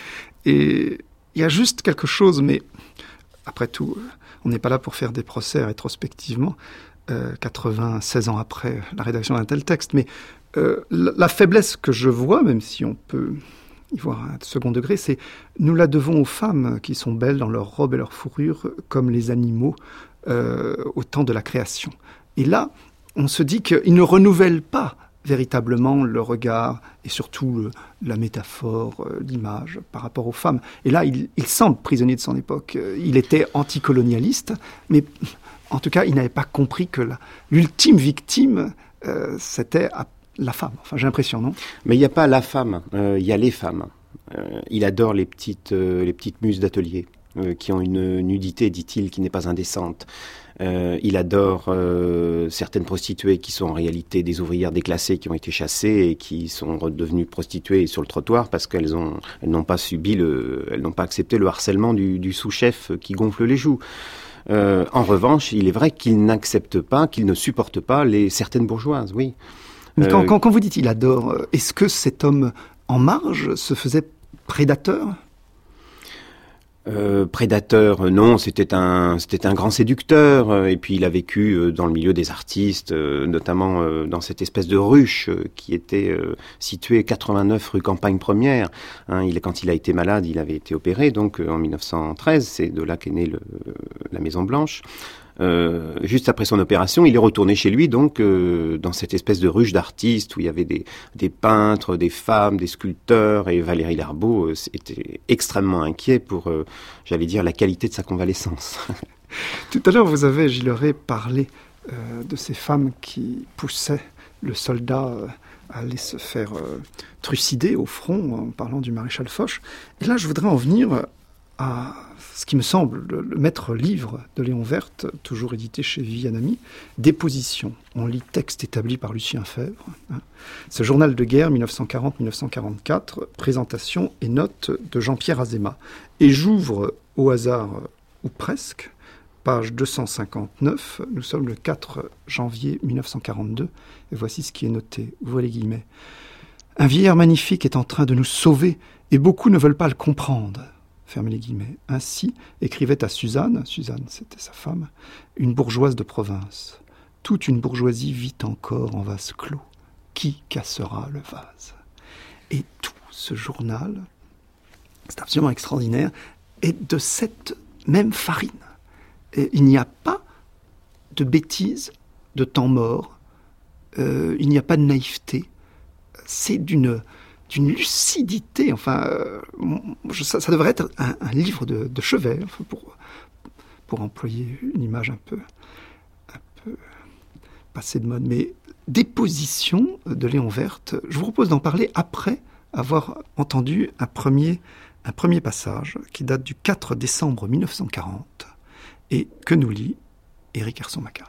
Et il y a juste quelque chose, mais après tout, on n'est pas là pour faire des procès rétrospectivement, euh, quatre-vingt-seize ans après la rédaction d'un tel texte, mais euh, la, la faiblesse que je vois, même si on peut y voir un second degré, c'est nous la devons aux femmes qui sont belles dans leurs robes et leurs fourrures, comme les animaux euh, au temps de la création. Et là, on se dit qu'ils ne renouvellent pas véritablement le regard et surtout le, la métaphore, euh, l'image par rapport aux femmes. Et là, il, il semble prisonnier de son époque. Il était anticolonialiste, mais en tout cas, il n'avait pas compris que la, l'ultime victime, euh, c'était la femme. Enfin, j'ai l'impression, non ? Mais il n'y a pas la femme, euh, il y a les femmes. Euh, il adore les petites, euh, les petites muses d'atelier. euh, qui ont une nudité, dit-il, qui n'est pas indécente. Euh, il adore euh, certaines prostituées qui sont en réalité des ouvrières déclassées qui ont été chassées et qui sont redevenues prostituées sur le trottoir parce qu'elles ont, elles n'ont pas subi le, elles n'ont pas accepté le harcèlement du, du sous-chef qui gonfle les joues. Euh, en revanche, il est vrai qu'il n'accepte pas, qu'il ne supporte pas les certaines bourgeoises, oui. Mais quand, Euh, quand, quand vous dites il adore, est-ce que cet homme en marge se faisait prédateur ? Euh, prédateur, non, c'était un, c'était un grand séducteur, euh, et puis il a vécu euh, dans le milieu des artistes, euh, notamment euh, dans cette espèce de ruche euh, qui était euh, située quatre-vingt-neuf rue Campagne Première. Hein, il, quand il a été malade, il avait été opéré, donc euh, en mille neuf cent treize, c'est de là qu'est née le, la Maison Blanche. Euh, juste après son opération, il est retourné chez lui, donc euh, dans cette espèce de ruche d'artistes où il y avait des, des peintres, des femmes, des sculpteurs, et Valéry Larbaud euh, était extrêmement inquiet pour, euh, j'allais dire, la qualité de sa convalescence. Tout à l'heure, vous avez, Gilles Ray, parlé euh, de ces femmes qui poussaient le soldat euh, à aller se faire euh, trucider au front, en parlant du maréchal Foch. Et là, je voudrais en venir à ce qui me semble le, le maître livre de Léon Werth, toujours édité chez Vivianami, Déposition. On lit texte établi par Lucien Febvre. Hein. Ce journal de guerre mille neuf cent quarante à mille neuf cent quarante-quatre, présentation et notes de Jean-Pierre Azéma. Et j'ouvre au hasard, ou presque, page deux cent cinquante-neuf, nous sommes le quatre janvier mille neuf cent quarante-deux, et voici ce qui est noté, ouvrez les guillemets. « Un vieillard magnifique est en train de nous sauver, et beaucoup ne veulent pas le comprendre. » Fermez les guillemets. Ainsi écrivait à Suzanne, Suzanne c'était sa femme, une bourgeoise de province. Toute une bourgeoisie vit encore en vase clos. Qui cassera le vase ? Et tout ce journal, c'est absolument extraordinaire, est de cette même farine. Et il n'y a pas de bêtises, de temps mort, euh, il n'y a pas de naïveté. C'est d'une... d'une lucidité, enfin, euh, je, ça, ça devrait être un, un livre de, de chevet, enfin, pour, pour employer une image un peu, un peu passée de mode. Mais Déposition de Léon Werth, je vous propose d'en parler après avoir entendu un premier, un premier passage qui date du quatre décembre mille neuf cent quarante et que nous lit Éric Herson-Macquarel.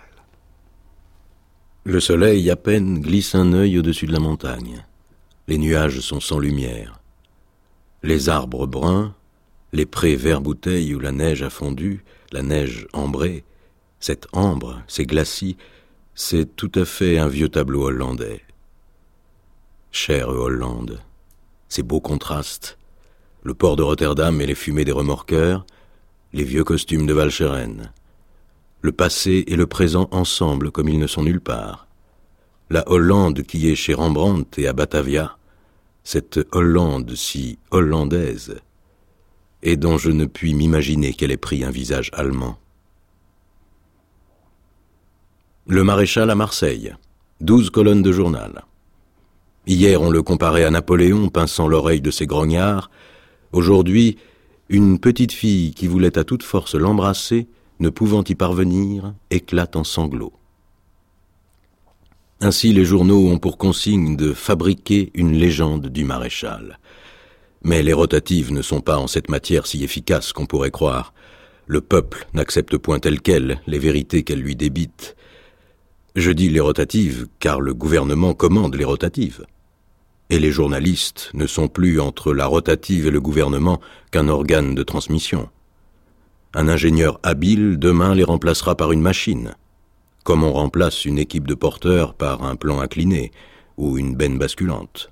Le soleil à peine glisse un œil au-dessus de la montagne. Les nuages sont sans lumière. Les arbres bruns, les prés vert-bouteille où la neige a fondu, la neige ambrée, cette ambre, ces glacis, c'est tout à fait un vieux tableau hollandais. Chère Hollande, ces beaux contrastes, le port de Rotterdam et les fumées des remorqueurs, les vieux costumes de Walcheren, le passé et le présent ensemble comme ils ne sont nulle part. La Hollande qui est chez Rembrandt et à Batavia, cette Hollande si hollandaise, et dont je ne puis m'imaginer qu'elle ait pris un visage allemand. Le maréchal à Marseille, douze colonnes de journal. Hier on le comparait à Napoléon pinçant l'oreille de ses grognards, aujourd'hui une petite fille qui voulait à toute force l'embrasser, ne pouvant y parvenir, éclate en sanglots. Ainsi, les journaux ont pour consigne de fabriquer une légende du maréchal. Mais les rotatives ne sont pas en cette matière si efficaces qu'on pourrait croire. Le peuple n'accepte point telles quelles les vérités qu'elles lui débitent. Je dis les rotatives, car le gouvernement commande les rotatives. Et les journalistes ne sont plus entre la rotative et le gouvernement qu'un organe de transmission. Un ingénieur habile, demain, les remplacera par une machine, comme on remplace une équipe de porteurs par un plan incliné ou une benne basculante.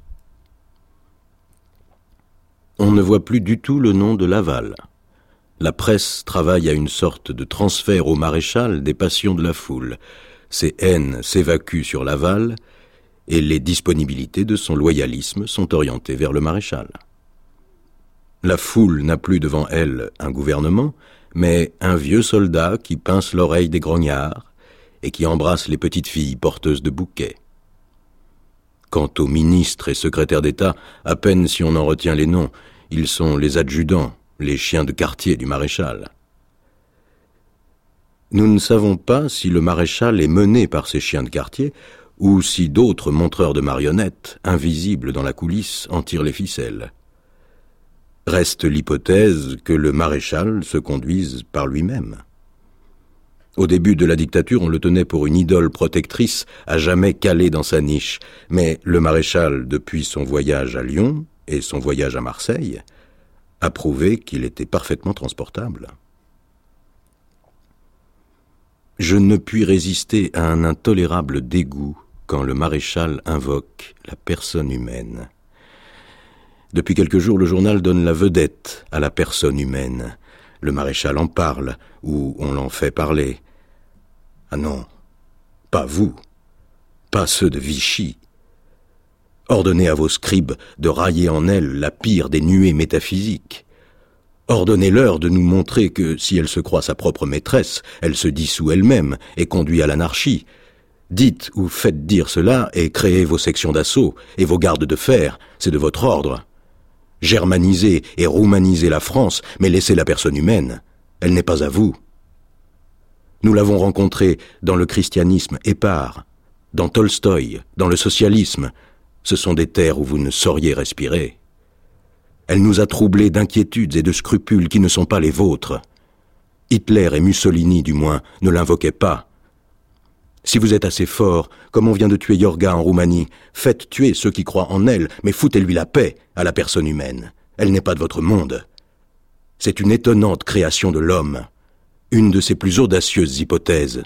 On ne voit plus du tout le nom de Laval. La presse travaille à une sorte de transfert au maréchal des passions de la foule. Ses haines s'évacuent sur Laval et les disponibilités de son loyalisme sont orientées vers le maréchal. La foule n'a plus devant elle un gouvernement, mais un vieux soldat qui pince l'oreille des grognards et qui embrasse les petites filles porteuses de bouquets. Quant aux ministres et secrétaires d'État, à peine si on en retient les noms, ils sont les adjudants, les chiens de quartier du maréchal. Nous ne savons pas si le maréchal est mené par ces chiens de quartier ou si d'autres montreurs de marionnettes, invisibles dans la coulisse, en tirent les ficelles. Reste l'hypothèse que le maréchal se conduise par lui-même. Au début de la dictature, on le tenait pour une idole protectrice à jamais calée dans sa niche. Mais le maréchal, depuis son voyage à Lyon et son voyage à Marseille, a prouvé qu'il était parfaitement transportable. Je ne puis résister à un intolérable dégoût quand le maréchal invoque la personne humaine. Depuis quelques jours, le journal donne la vedette à la personne humaine. Le maréchal en parle, ou on l'en fait parler. Ah non, pas vous, pas ceux de Vichy. Ordonnez à vos scribes de railler en elle la pire des nuées métaphysiques. Ordonnez-leur de nous montrer que, si elle se croit sa propre maîtresse, elle se dissout elle-même et conduit à l'anarchie. Dites ou faites dire cela et créez vos sections d'assaut et vos gardes de fer, c'est de votre ordre. Germanisez et roumanisez la France, mais laissez la personne humaine. Elle n'est pas à vous. Nous l'avons rencontrée dans le christianisme épars, dans Tolstoï, dans le socialisme. Ce sont des terres où vous ne sauriez respirer. Elle nous a troublés d'inquiétudes et de scrupules qui ne sont pas les vôtres. Hitler et Mussolini, du moins, ne l'invoquaient pas. Si vous êtes assez fort, comme on vient de tuer Yorga en Roumanie, faites tuer ceux qui croient en elle, mais foutez-lui la paix à la personne humaine. Elle n'est pas de votre monde. C'est une étonnante création de l'homme, une de ses plus audacieuses hypothèses.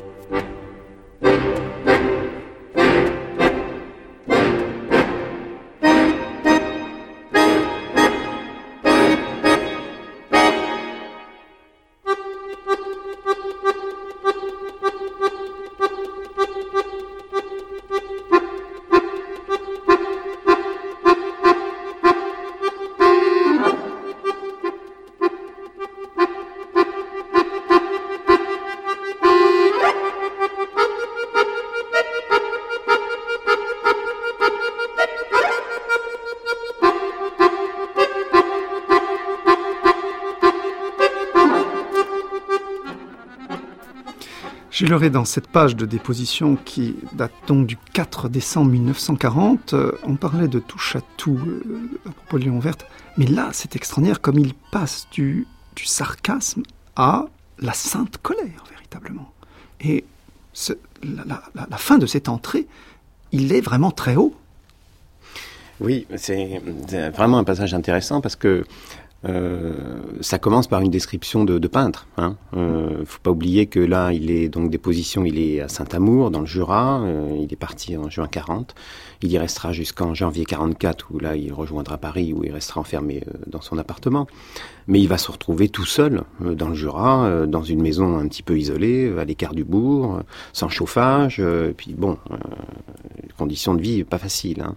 Gilles Leray, dans cette page de déposition qui date donc du quatre décembre mille neuf cent quarante, euh, on parlait de touche à tout euh, à propos de Léon Verte, mais là c'est extraordinaire comme il passe du, du sarcasme à la sainte colère véritablement. Et ce, la, la, la fin de cette entrée, il est vraiment très haut. Oui, c'est, c'est vraiment un passage intéressant parce que Euh, ça commence par une description de, de peintre. Hein. Euh, faut pas oublier que là, il est donc déposition, il est à Saint-Amour, dans le Jura. Euh, il est parti en juin quarante. Il y restera jusqu'en janvier quarante-quatre, où là, il rejoindra Paris, où il restera enfermé euh, dans son appartement. Mais il va se retrouver tout seul euh, dans le Jura, euh, dans une maison un petit peu isolée, à l'écart du bourg, euh, sans chauffage. Euh, et puis bon, euh, conditions de vie pas faciles. Hein.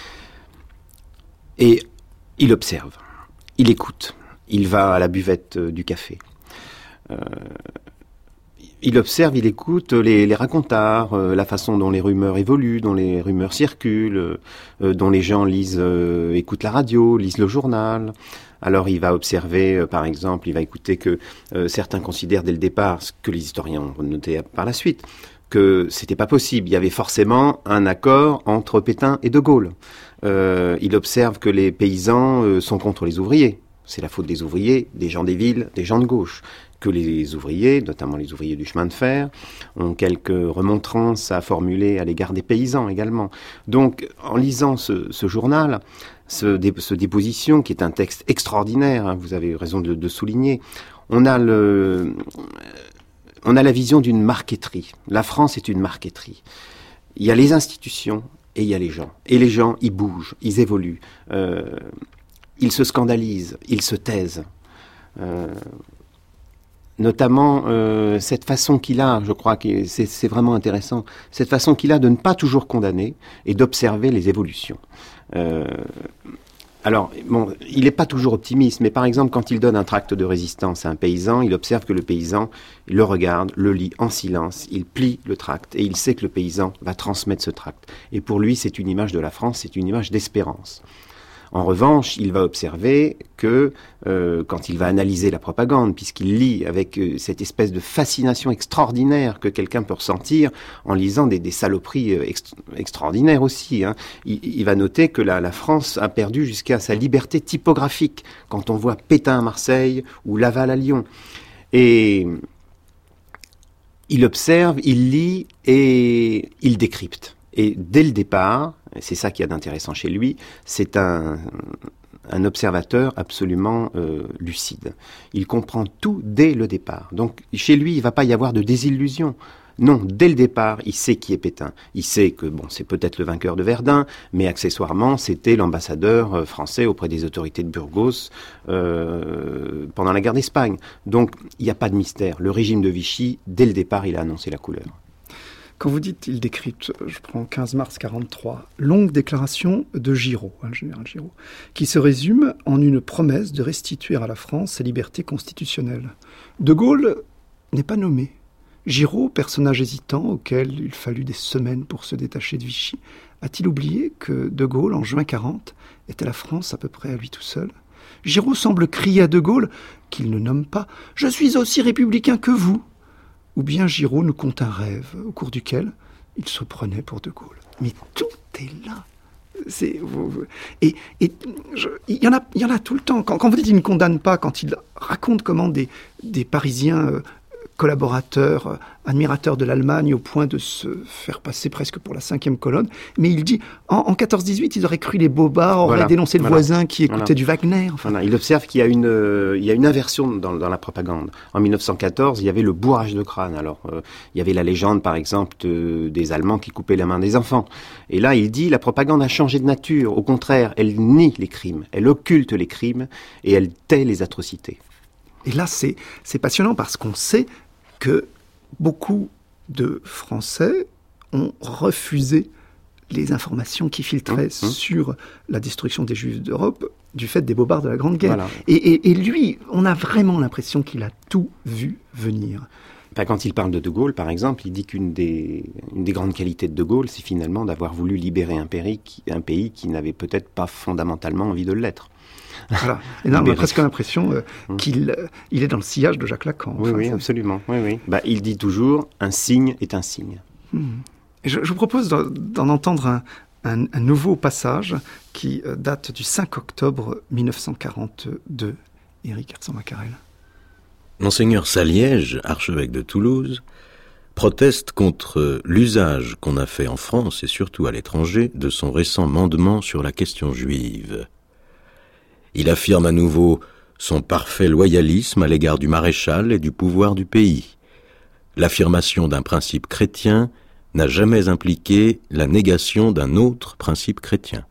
Et il observe. Il écoute, il va à la buvette euh, du café. Euh, il observe, il écoute les, les racontars, euh, la façon dont les rumeurs évoluent, dont les rumeurs circulent, euh, dont les gens lisent, euh, écoutent la radio, lisent le journal. Alors il va observer, euh, par exemple, il va écouter que euh, certains considèrent dès le départ, ce que les historiens ont noté par la suite, que c'était pas possible. Il y avait forcément un accord entre Pétain et De Gaulle. Euh, il observe que les paysans euh, sont contre les ouvriers. C'est la faute des ouvriers, des gens des villes, des gens de gauche. Que les ouvriers, notamment les ouvriers du chemin de fer, ont quelques remontrances à formuler à l'égard des paysans également. Donc, en lisant ce, ce journal, ce, dé, ce déposition, qui est un texte extraordinaire, hein, vous avez raison de, de souligner, on a le... On a la vision d'une marqueterie. La France est une marqueterie. Il y a les institutions et il y a les gens. Et les gens, ils bougent, ils évoluent. Euh, ils se scandalisent, ils se taisent. Euh, notamment, euh, cette façon qu'il a, je crois que c'est, c'est vraiment intéressant, cette façon qu'il a de ne pas toujours condamner et d'observer les évolutions. Euh, Alors, bon, il n'est pas toujours optimiste, mais par exemple, quand il donne un tract de résistance à un paysan, il observe que le paysan le regarde, le lit en silence, il plie le tract, et il sait que le paysan va transmettre ce tract. Et pour lui, c'est une image de la France, c'est une image d'espérance. En revanche, il va observer que euh, quand il va analyser la propagande, puisqu'il lit avec euh, cette espèce de fascination extraordinaire que quelqu'un peut ressentir en lisant des, des saloperies euh, ext- extraordinaires aussi, hein, il, il va noter que la, la France a perdu jusqu'à sa liberté typographique quand on voit Pétain à Marseille ou Laval à Lyon. Et il observe, il lit et il décrypte. Et dès le départ, et c'est ça qui est d'intéressant chez lui, c'est un, un observateur absolument euh, lucide. Il comprend tout dès le départ. Donc chez lui, il ne va pas y avoir de désillusion. Non, dès le départ, il sait qui est Pétain. Il sait que bon, c'est peut-être le vainqueur de Verdun, mais accessoirement, c'était l'ambassadeur euh, français auprès des autorités de Burgos euh, pendant la guerre d'Espagne. Donc, il n'y a pas de mystère. Le régime de Vichy, dès le départ, il a annoncé la couleur. Quand vous dites « il décrypte », je prends quinze mars quarante-trois, longue déclaration de Giraud, hein, le général Giraud, qui se résume en une promesse de restituer à la France ses libertés constitutionnelles. De Gaulle n'est pas nommé. Giraud, personnage hésitant auquel il fallut des semaines pour se détacher de Vichy, a-t-il oublié que De Gaulle, en juin quarante, était la France à peu près à lui tout seul ? Giraud semble crier à De Gaulle, qu'il ne nomme pas « Je suis aussi républicain que vous !» Ou bien Giraud nous conte un rêve au cours duquel il se prenait pour De Gaulle. Mais tout est là. C'est, et et je, il y en a, il y en a tout le temps. Quand, quand vous dites qu'il ne condamne pas, quand il raconte comment des, des Parisiens euh, collaborateurs, euh, admirateurs de l'Allemagne au point de se faire passer presque pour la cinquième colonne, mais il dit en, en quatorze dix-huit, ils auraient cru les bobards, auraient voilà, dénoncé le voilà, voisin qui écoutait voilà. du Wagner. Enfin. Voilà, il observe qu'il y a une, euh, il y a une inversion dans, dans la propagande. En mille neuf cent quatorze, il y avait le bourrage de crâne. Alors, euh, il y avait la légende, par exemple, de, des Allemands qui coupaient la main des enfants. Et là, il dit la propagande a changé de nature. Au contraire, elle nie les crimes, elle occulte les crimes et elle tait les atrocités. Et là, c'est, c'est passionnant parce qu'on sait que beaucoup de Français ont refusé les informations qui filtraient mmh, mmh. sur la destruction des Juifs d'Europe du fait des bobards de la Grande Guerre. Voilà. Et, et, et lui, on a vraiment l'impression qu'il a tout vu venir. Ben, quand il parle de De Gaulle, par exemple, il dit qu'une des, une des grandes qualités de De Gaulle, c'est finalement d'avoir voulu libérer un pays qui, un pays qui n'avait peut-être pas fondamentalement envie de l'être. Voilà. Et là, on a presque l'impression euh, mmh. qu'il euh, il est dans le sillage de Jacques Lacan. Oui, enfin, oui, ça... absolument. Oui, oui. Bah, il dit toujours « un signe est un signe mmh. ». Je, je vous propose d'en, d'en entendre un, un, un nouveau passage qui euh, date du cinq octobre mille neuf cent quarante-deux. Éric Hertzand-Macquarel. Monseigneur Saliège, archevêque de Toulouse, proteste contre l'usage qu'on a fait en France et surtout à l'étranger de son récent mandement sur la question juive. Il affirme à nouveau son parfait loyalisme à l'égard du maréchal et du pouvoir du pays. L'affirmation d'un principe chrétien n'a jamais impliqué la négation d'un autre principe chrétien.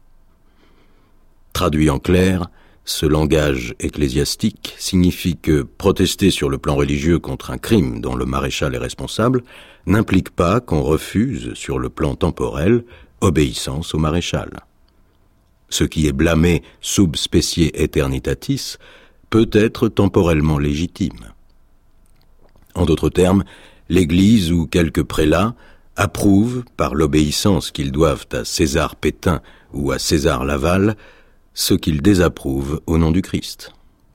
Traduit en clair, ce langage ecclésiastique signifie que protester sur le plan religieux contre un crime dont le maréchal est responsable n'implique pas qu'on refuse, sur le plan temporel, obéissance au maréchal. Ce qui est blâmé sub specie aeternitatis peut être temporellement légitime. En d'autres termes, l'Église ou quelques prélats approuvent, par l'obéissance qu'ils doivent à César Pétain ou à César Laval, ce qu'ils désapprouvent au nom du Christ.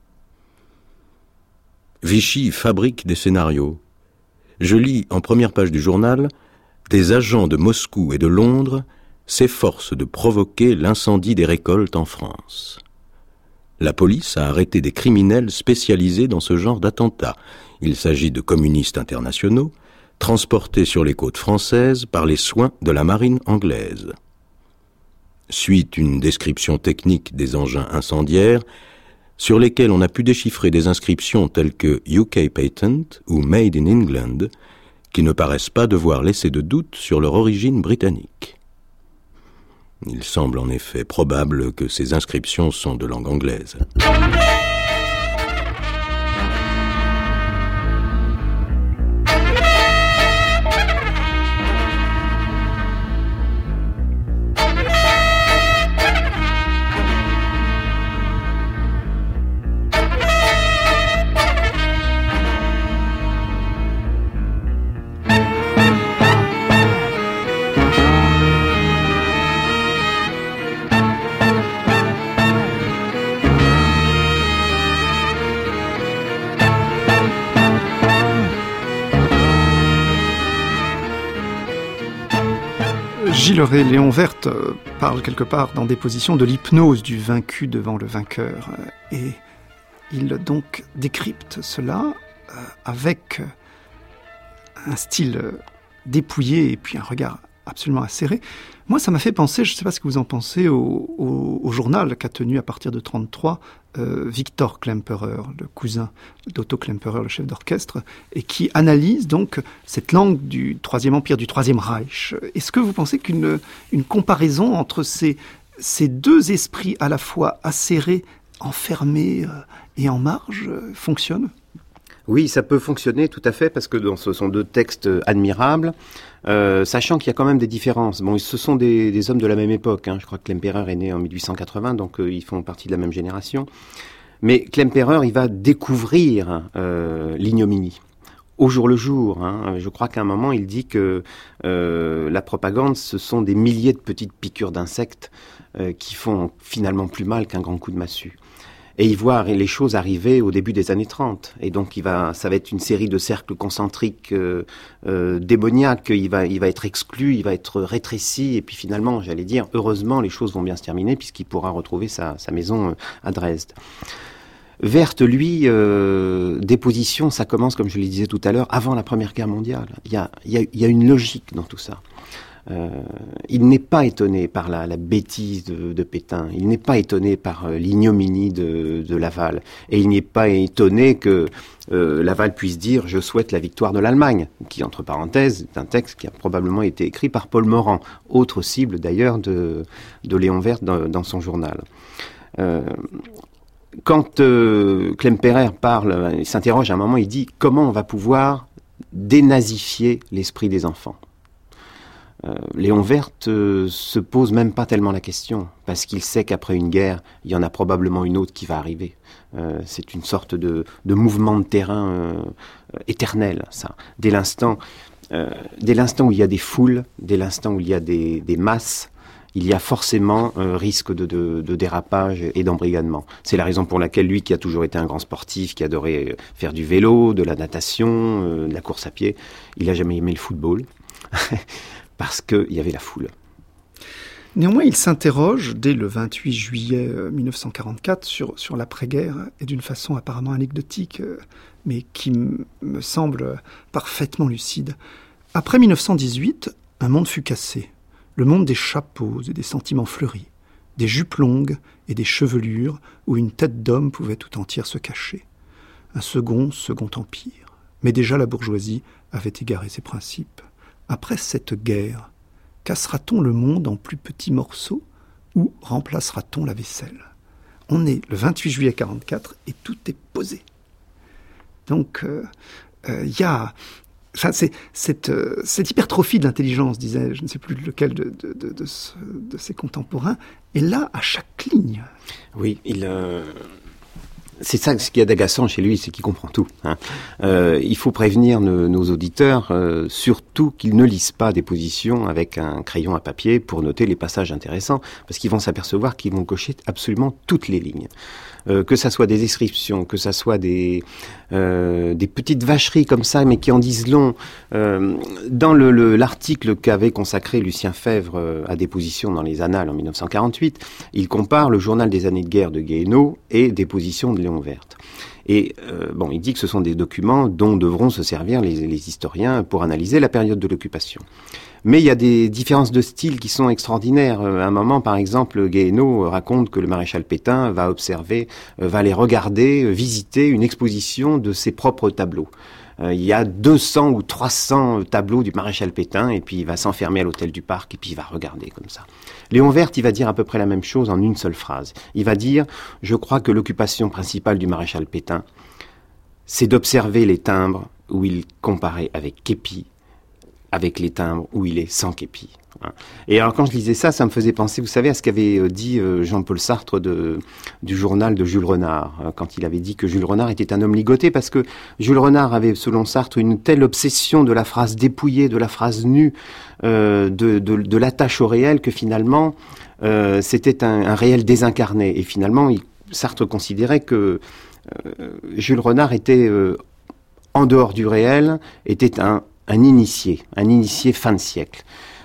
Vichy fabrique des scénarios. Je lis en première page du journal « Des agents de Moscou et de Londres s'efforcent de provoquer l'incendie des récoltes en France. La police a arrêté des criminels spécialisés dans ce genre d'attentats. Il s'agit de communistes internationaux, transportés sur les côtes françaises par les soins de la marine anglaise. » Suit une description technique des engins incendiaires, sur lesquels on a pu déchiffrer des inscriptions telles que U K Patent ou Made in England, qui ne paraissent pas devoir laisser de doute sur leur origine britannique. Il semble en effet probable que ces inscriptions sont de langue anglaise. Gilles Ray, Léon Wert parle quelque part dans des positions de l'hypnose du vaincu devant le vainqueur. Et il donc décrypte cela avec un style dépouillé et puis un regard absolument acéré. Moi, ça m'a fait penser, je ne sais pas ce que vous en pensez, au, au, au journal qu'a tenu à partir de trente-trois euh, Victor Klemperer, le cousin d'Otto Klemperer, le chef d'orchestre, et qui analyse donc cette langue du Troisième Empire, du Troisième Reich. Est-ce que vous pensez qu'une une comparaison entre ces, ces deux esprits à la fois acérés, enfermés euh, et en marge euh, fonctionne ? Oui, ça peut fonctionner tout à fait, parce que donc, ce sont deux textes admirables, euh, sachant qu'il y a quand même des différences. Bon, ce sont des, des hommes de la même époque, hein. Je crois que Klemperer est né en mille huit cent quatre-vingts, donc euh, ils font partie de la même génération. Mais Klemperer, il va découvrir euh, l'ignominie au jour le jour. Hein. Je crois qu'à un moment, il dit que euh, la propagande, ce sont des milliers de petites piqûres d'insectes euh, qui font finalement plus mal qu'un grand coup de massue. Et il voit les choses arriver au début des années trente. Et donc, il va, ça va être une série de cercles concentriques euh, euh, démoniaques. Il va, il va être exclu, il va être rétréci. Et puis finalement, j'allais dire, heureusement, les choses vont bien se terminer puisqu'il pourra retrouver sa, sa maison à Dresde. Wert, lui, euh, déposition, ça commence, comme je le disais tout à l'heure, avant la Première Guerre mondiale. Il y a, il y a, il y a une logique dans tout ça. Euh, il n'est pas étonné par la, la bêtise de, de Pétain, il n'est pas étonné par euh, l'ignominie de, de Laval, et il n'est pas étonné que euh, Laval puisse dire « je souhaite la victoire de l'Allemagne », qui, entre parenthèses, est un texte qui a probablement été écrit par Paul Morand, autre cible d'ailleurs de, de Léon Wert dans, dans son journal. Euh, quand euh, Klemperer parle, il s'interroge à un moment, il dit « comment on va pouvoir dénazifier l'esprit des enfants ?» Euh, Léon Wert euh, se pose même pas tellement la question, parce qu'il sait qu'après une guerre, il y en a probablement une autre qui va arriver. Euh, c'est une sorte de, de mouvement de terrain euh, éternel, ça. Dès l'instant, euh, dès l'instant où il y a des foules, dès l'instant où il y a des, des masses, il y a forcément un risque de, de, de dérapage et d'embrigadement. C'est la raison pour laquelle lui, qui a toujours été un grand sportif, qui adorait faire du vélo, de la natation, euh, de la course à pied, il n'a jamais aimé le football. Parce qu'il y avait la foule. Néanmoins, il s'interroge dès le vingt-huit juillet mille neuf cent quarante-quatre sur, sur l'après-guerre, et d'une façon apparemment anecdotique, mais qui m- me semble parfaitement lucide. Après mille neuf cent dix-huit, un monde fut cassé. Le monde des chapeaux et des sentiments fleuris, des jupes longues et des chevelures où une tête d'homme pouvait tout entière se cacher. Un second, second empire. Mais déjà la bourgeoisie avait égaré ses principes. Après cette guerre, cassera-t-on le monde en plus petits morceaux ou remplacera-t-on la vaisselle ? On est le vingt-huit juillet quarante-quatre et tout est posé. Donc, il euh, euh, y a... Enfin, c'est, cette, euh, cette hypertrophie de l'intelligence, disait, je ne sais plus lequel de, de, de, de, ce, de ses contemporains, est là à chaque ligne. Oui, il... Euh... C'est ça, ce qu'il y a d'agaçant chez lui, c'est qu'il comprend tout. Hein. Euh, il faut prévenir nos, nos auditeurs, euh, surtout qu'ils ne lisent pas des positions avec un crayon à papier pour noter les passages intéressants, parce qu'ils vont s'apercevoir qu'ils vont cocher absolument toutes les lignes. Euh, que ça soit des descriptions, que ça soit des euh, des petites vacheries comme ça, mais qui en disent long. Euh, dans le, le, l'article qu'avait consacré Lucien Febvre euh, à des positions dans les Annales en mille neuf cent quarante-huit, il compare le journal des années de guerre de Guéhenno et des positions de Léon Wert. Et euh, bon, il dit que ce sont des documents dont devront se servir les, les historiens pour analyser la période de l'occupation. Mais il y a des différences de style qui sont extraordinaires. À un moment, par exemple, Guéhenno raconte que le maréchal Pétain va observer, va aller regarder, visiter une exposition de ses propres tableaux. Il y a deux cents ou trois cents tableaux du maréchal Pétain, et puis il va s'enfermer à l'hôtel du Parc, et puis il va regarder comme ça. Léon Wert, il va dire à peu près la même chose en une seule phrase. Il va dire « Je crois que l'occupation principale du maréchal Pétain, c'est d'observer les timbres où il comparait avec képi, avec les timbres où il est sans képi. » Et alors quand je lisais ça, ça me faisait penser, vous savez, à ce qu'avait dit Jean-Paul Sartre de, du journal de Jules Renard, quand il avait dit que Jules Renard était un homme ligoté, parce que Jules Renard avait, selon Sartre, une telle obsession de la phrase dépouillée, de la phrase nue, euh, de, de, de l'attache au réel, que finalement, euh, c'était un, un réel désincarné. Et finalement, il, Sartre considérait que euh, Jules Renard était, euh, en dehors du réel, était un, un initié, un initié fin de siècle.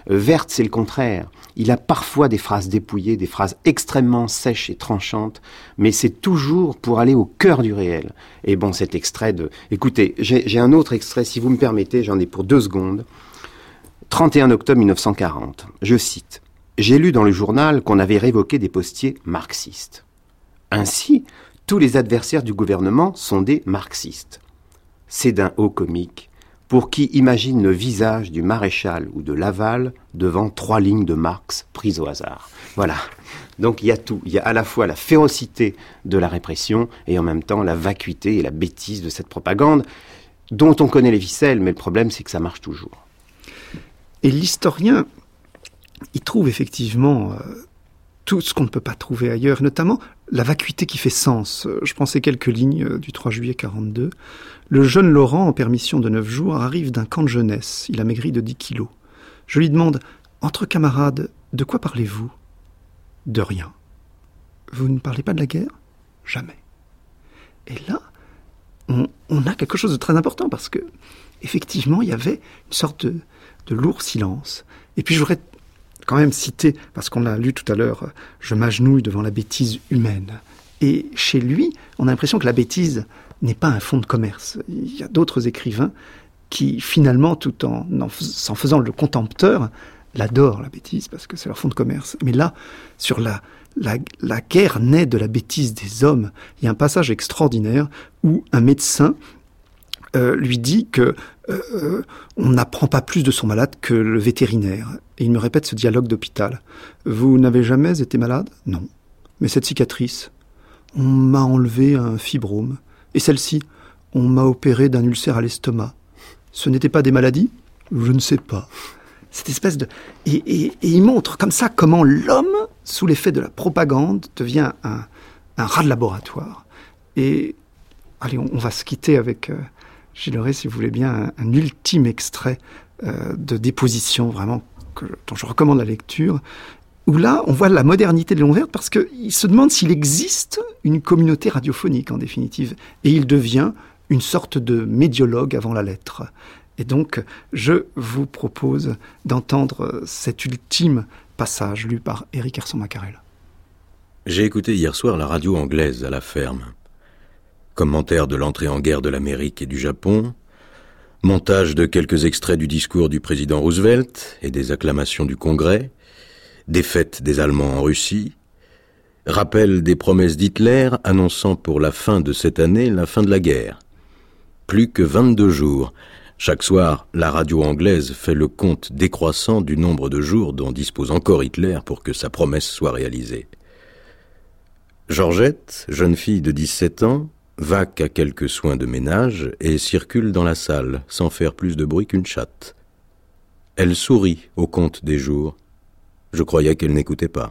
Euh, Werth, c'est le contraire. Il a parfois des phrases dépouillées, des phrases extrêmement sèches et tranchantes, mais c'est toujours pour aller au cœur du réel. Et bon, cet extrait de... Écoutez, j'ai, j'ai un autre extrait, si vous me permettez, j'en ai pour deux secondes. trente et un octobre mille neuf cent quarante, je cite. « J'ai lu dans le journal qu'on avait révoqué des postiers marxistes. Ainsi, tous les adversaires du gouvernement sont des marxistes. C'est d'un haut comique pour qui imagine le visage du maréchal ou de Laval devant trois lignes de Marx prises au hasard. » Voilà. Donc il y a tout. Il y a à la fois la férocité de la répression et en même temps la vacuité et la bêtise de cette propagande dont on connaît les ficelles, mais le problème c'est que ça marche toujours. Et l'historien, il trouve effectivement euh, tout ce qu'on ne peut pas trouver ailleurs, notamment la vacuité qui fait sens. Je prends ces quelques lignes du trois juillet quarante-deux. Le jeune Laurent, en permission de neuf jours, arrive d'un camp de jeunesse. Il a maigri de dix kilos. Je lui demande, entre camarades, de quoi parlez-vous ? De rien. Vous ne parlez pas de la guerre ? Jamais. Et là, on, on a quelque chose de très important parce que, effectivement, il y avait une sorte de, de lourd silence. Et puis je voudrais quand même citer, parce qu'on l'a lu tout à l'heure, je m'agenouille devant la bêtise humaine. Et chez lui, on a l'impression que la bêtise n'est pas un fonds de commerce. Il y a d'autres écrivains qui, finalement, tout en en s'en faisant le contempteur, l'adorent, la bêtise, parce que c'est leur fonds de commerce. Mais là, sur la, la, la guerre naît de la bêtise des hommes. Il y a un passage extraordinaire où un médecin euh, lui dit que euh, on n'apprend pas plus de son malade que le vétérinaire. Et il me répète ce dialogue d'hôpital. « Vous n'avez jamais été malade ? Non. Mais cette cicatrice, on m'a enlevé un fibrome. Et celle-ci, on m'a opéré d'un ulcère à l'estomac. Ce n'étaient pas des maladies ? Je ne sais pas. » Cette espèce de... Et, et, et il montre comme ça comment l'homme, sous l'effet de la propagande, devient un, un rat de laboratoire. Et allez, on, on va se quitter avec, euh, Gilles Rey, si vous voulez bien, un, un ultime extrait euh, de déposition, vraiment, que, dont je recommande la lecture, où là, on voit la modernité de Léon Werth, parce qu'il se demande s'il existe une communauté radiophonique, en définitive. Et il devient une sorte de médiologue avant la lettre. Et donc, je vous propose d'entendre cet ultime passage lu par Éric Herson-Macquarel. J'ai écouté hier soir la radio anglaise à la ferme. Commentaire de l'entrée en guerre de l'Amérique et du Japon, montage de quelques extraits du discours du président Roosevelt et des acclamations du Congrès, défaite des Allemands en Russie, rappel des promesses d'Hitler annonçant pour la fin de cette année la fin de la guerre. Plus que vingt-deux jours. Chaque soir, la radio anglaise fait le compte décroissant du nombre de jours dont dispose encore Hitler pour que sa promesse soit réalisée. Georgette, jeune fille de dix-sept ans, vaque à quelques soins de ménage et circule dans la salle sans faire plus de bruit qu'une chatte. Elle sourit au compte des jours. Je croyais qu'elle n'écoutait pas.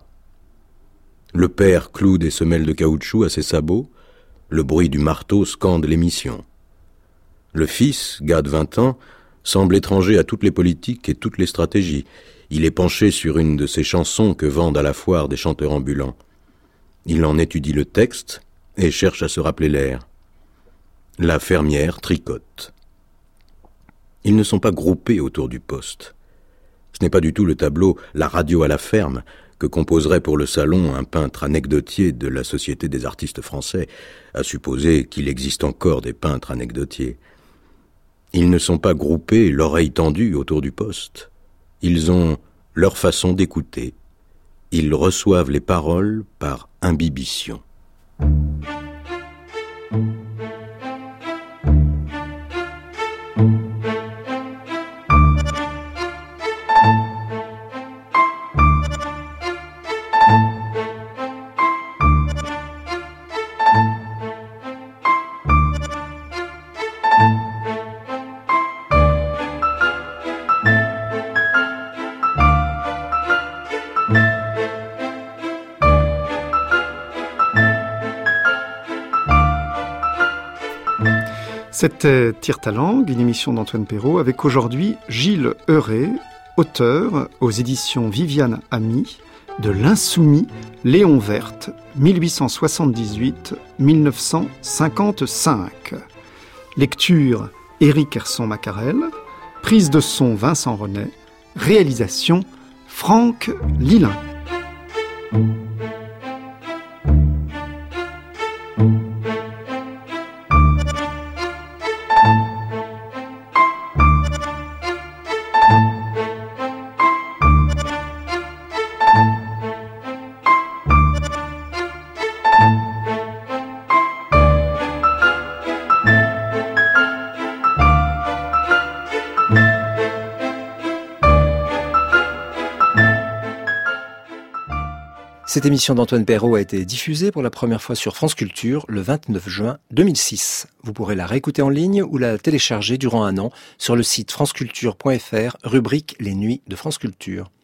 Le père cloue des semelles de caoutchouc à ses sabots. Le bruit du marteau scande l'émission. Le fils, gars de vingt ans, semble étranger à toutes les politiques et toutes les stratégies. Il est penché sur une de ces chansons que vendent à la foire des chanteurs ambulants. Il en étudie le texte et cherche à se rappeler l'air. La fermière tricote. Ils ne sont pas groupés autour du poste. Ce n'est pas du tout le tableau « La radio à la ferme » que composerait pour le salon un peintre anecdotier de la Société des artistes français, à supposer qu'il existe encore des peintres anecdotiers. Ils ne sont pas groupés, l'oreille tendue autour du poste. Ils ont leur façon d'écouter. Ils reçoivent les paroles par imbibition. C'était Tire ta langue, une émission d'Antoine Perrault, avec aujourd'hui Gilles Rey, auteur aux éditions Viviane Ami de L'Insoumis, Léon Werth, mille huit cent soixante-dix-huit à mille neuf cent cinquante-cinq. Lecture Éric Herson-Macquarel, prise de son Vincent Renet, Réalisation Franck Lilin. Cette émission d'Antoine Perrault a été diffusée pour la première fois sur France Culture le vingt-neuf juin deux mille six. Vous pourrez la réécouter en ligne ou la télécharger durant un an sur le site franceculture point f r, rubrique Les Nuits de France Culture.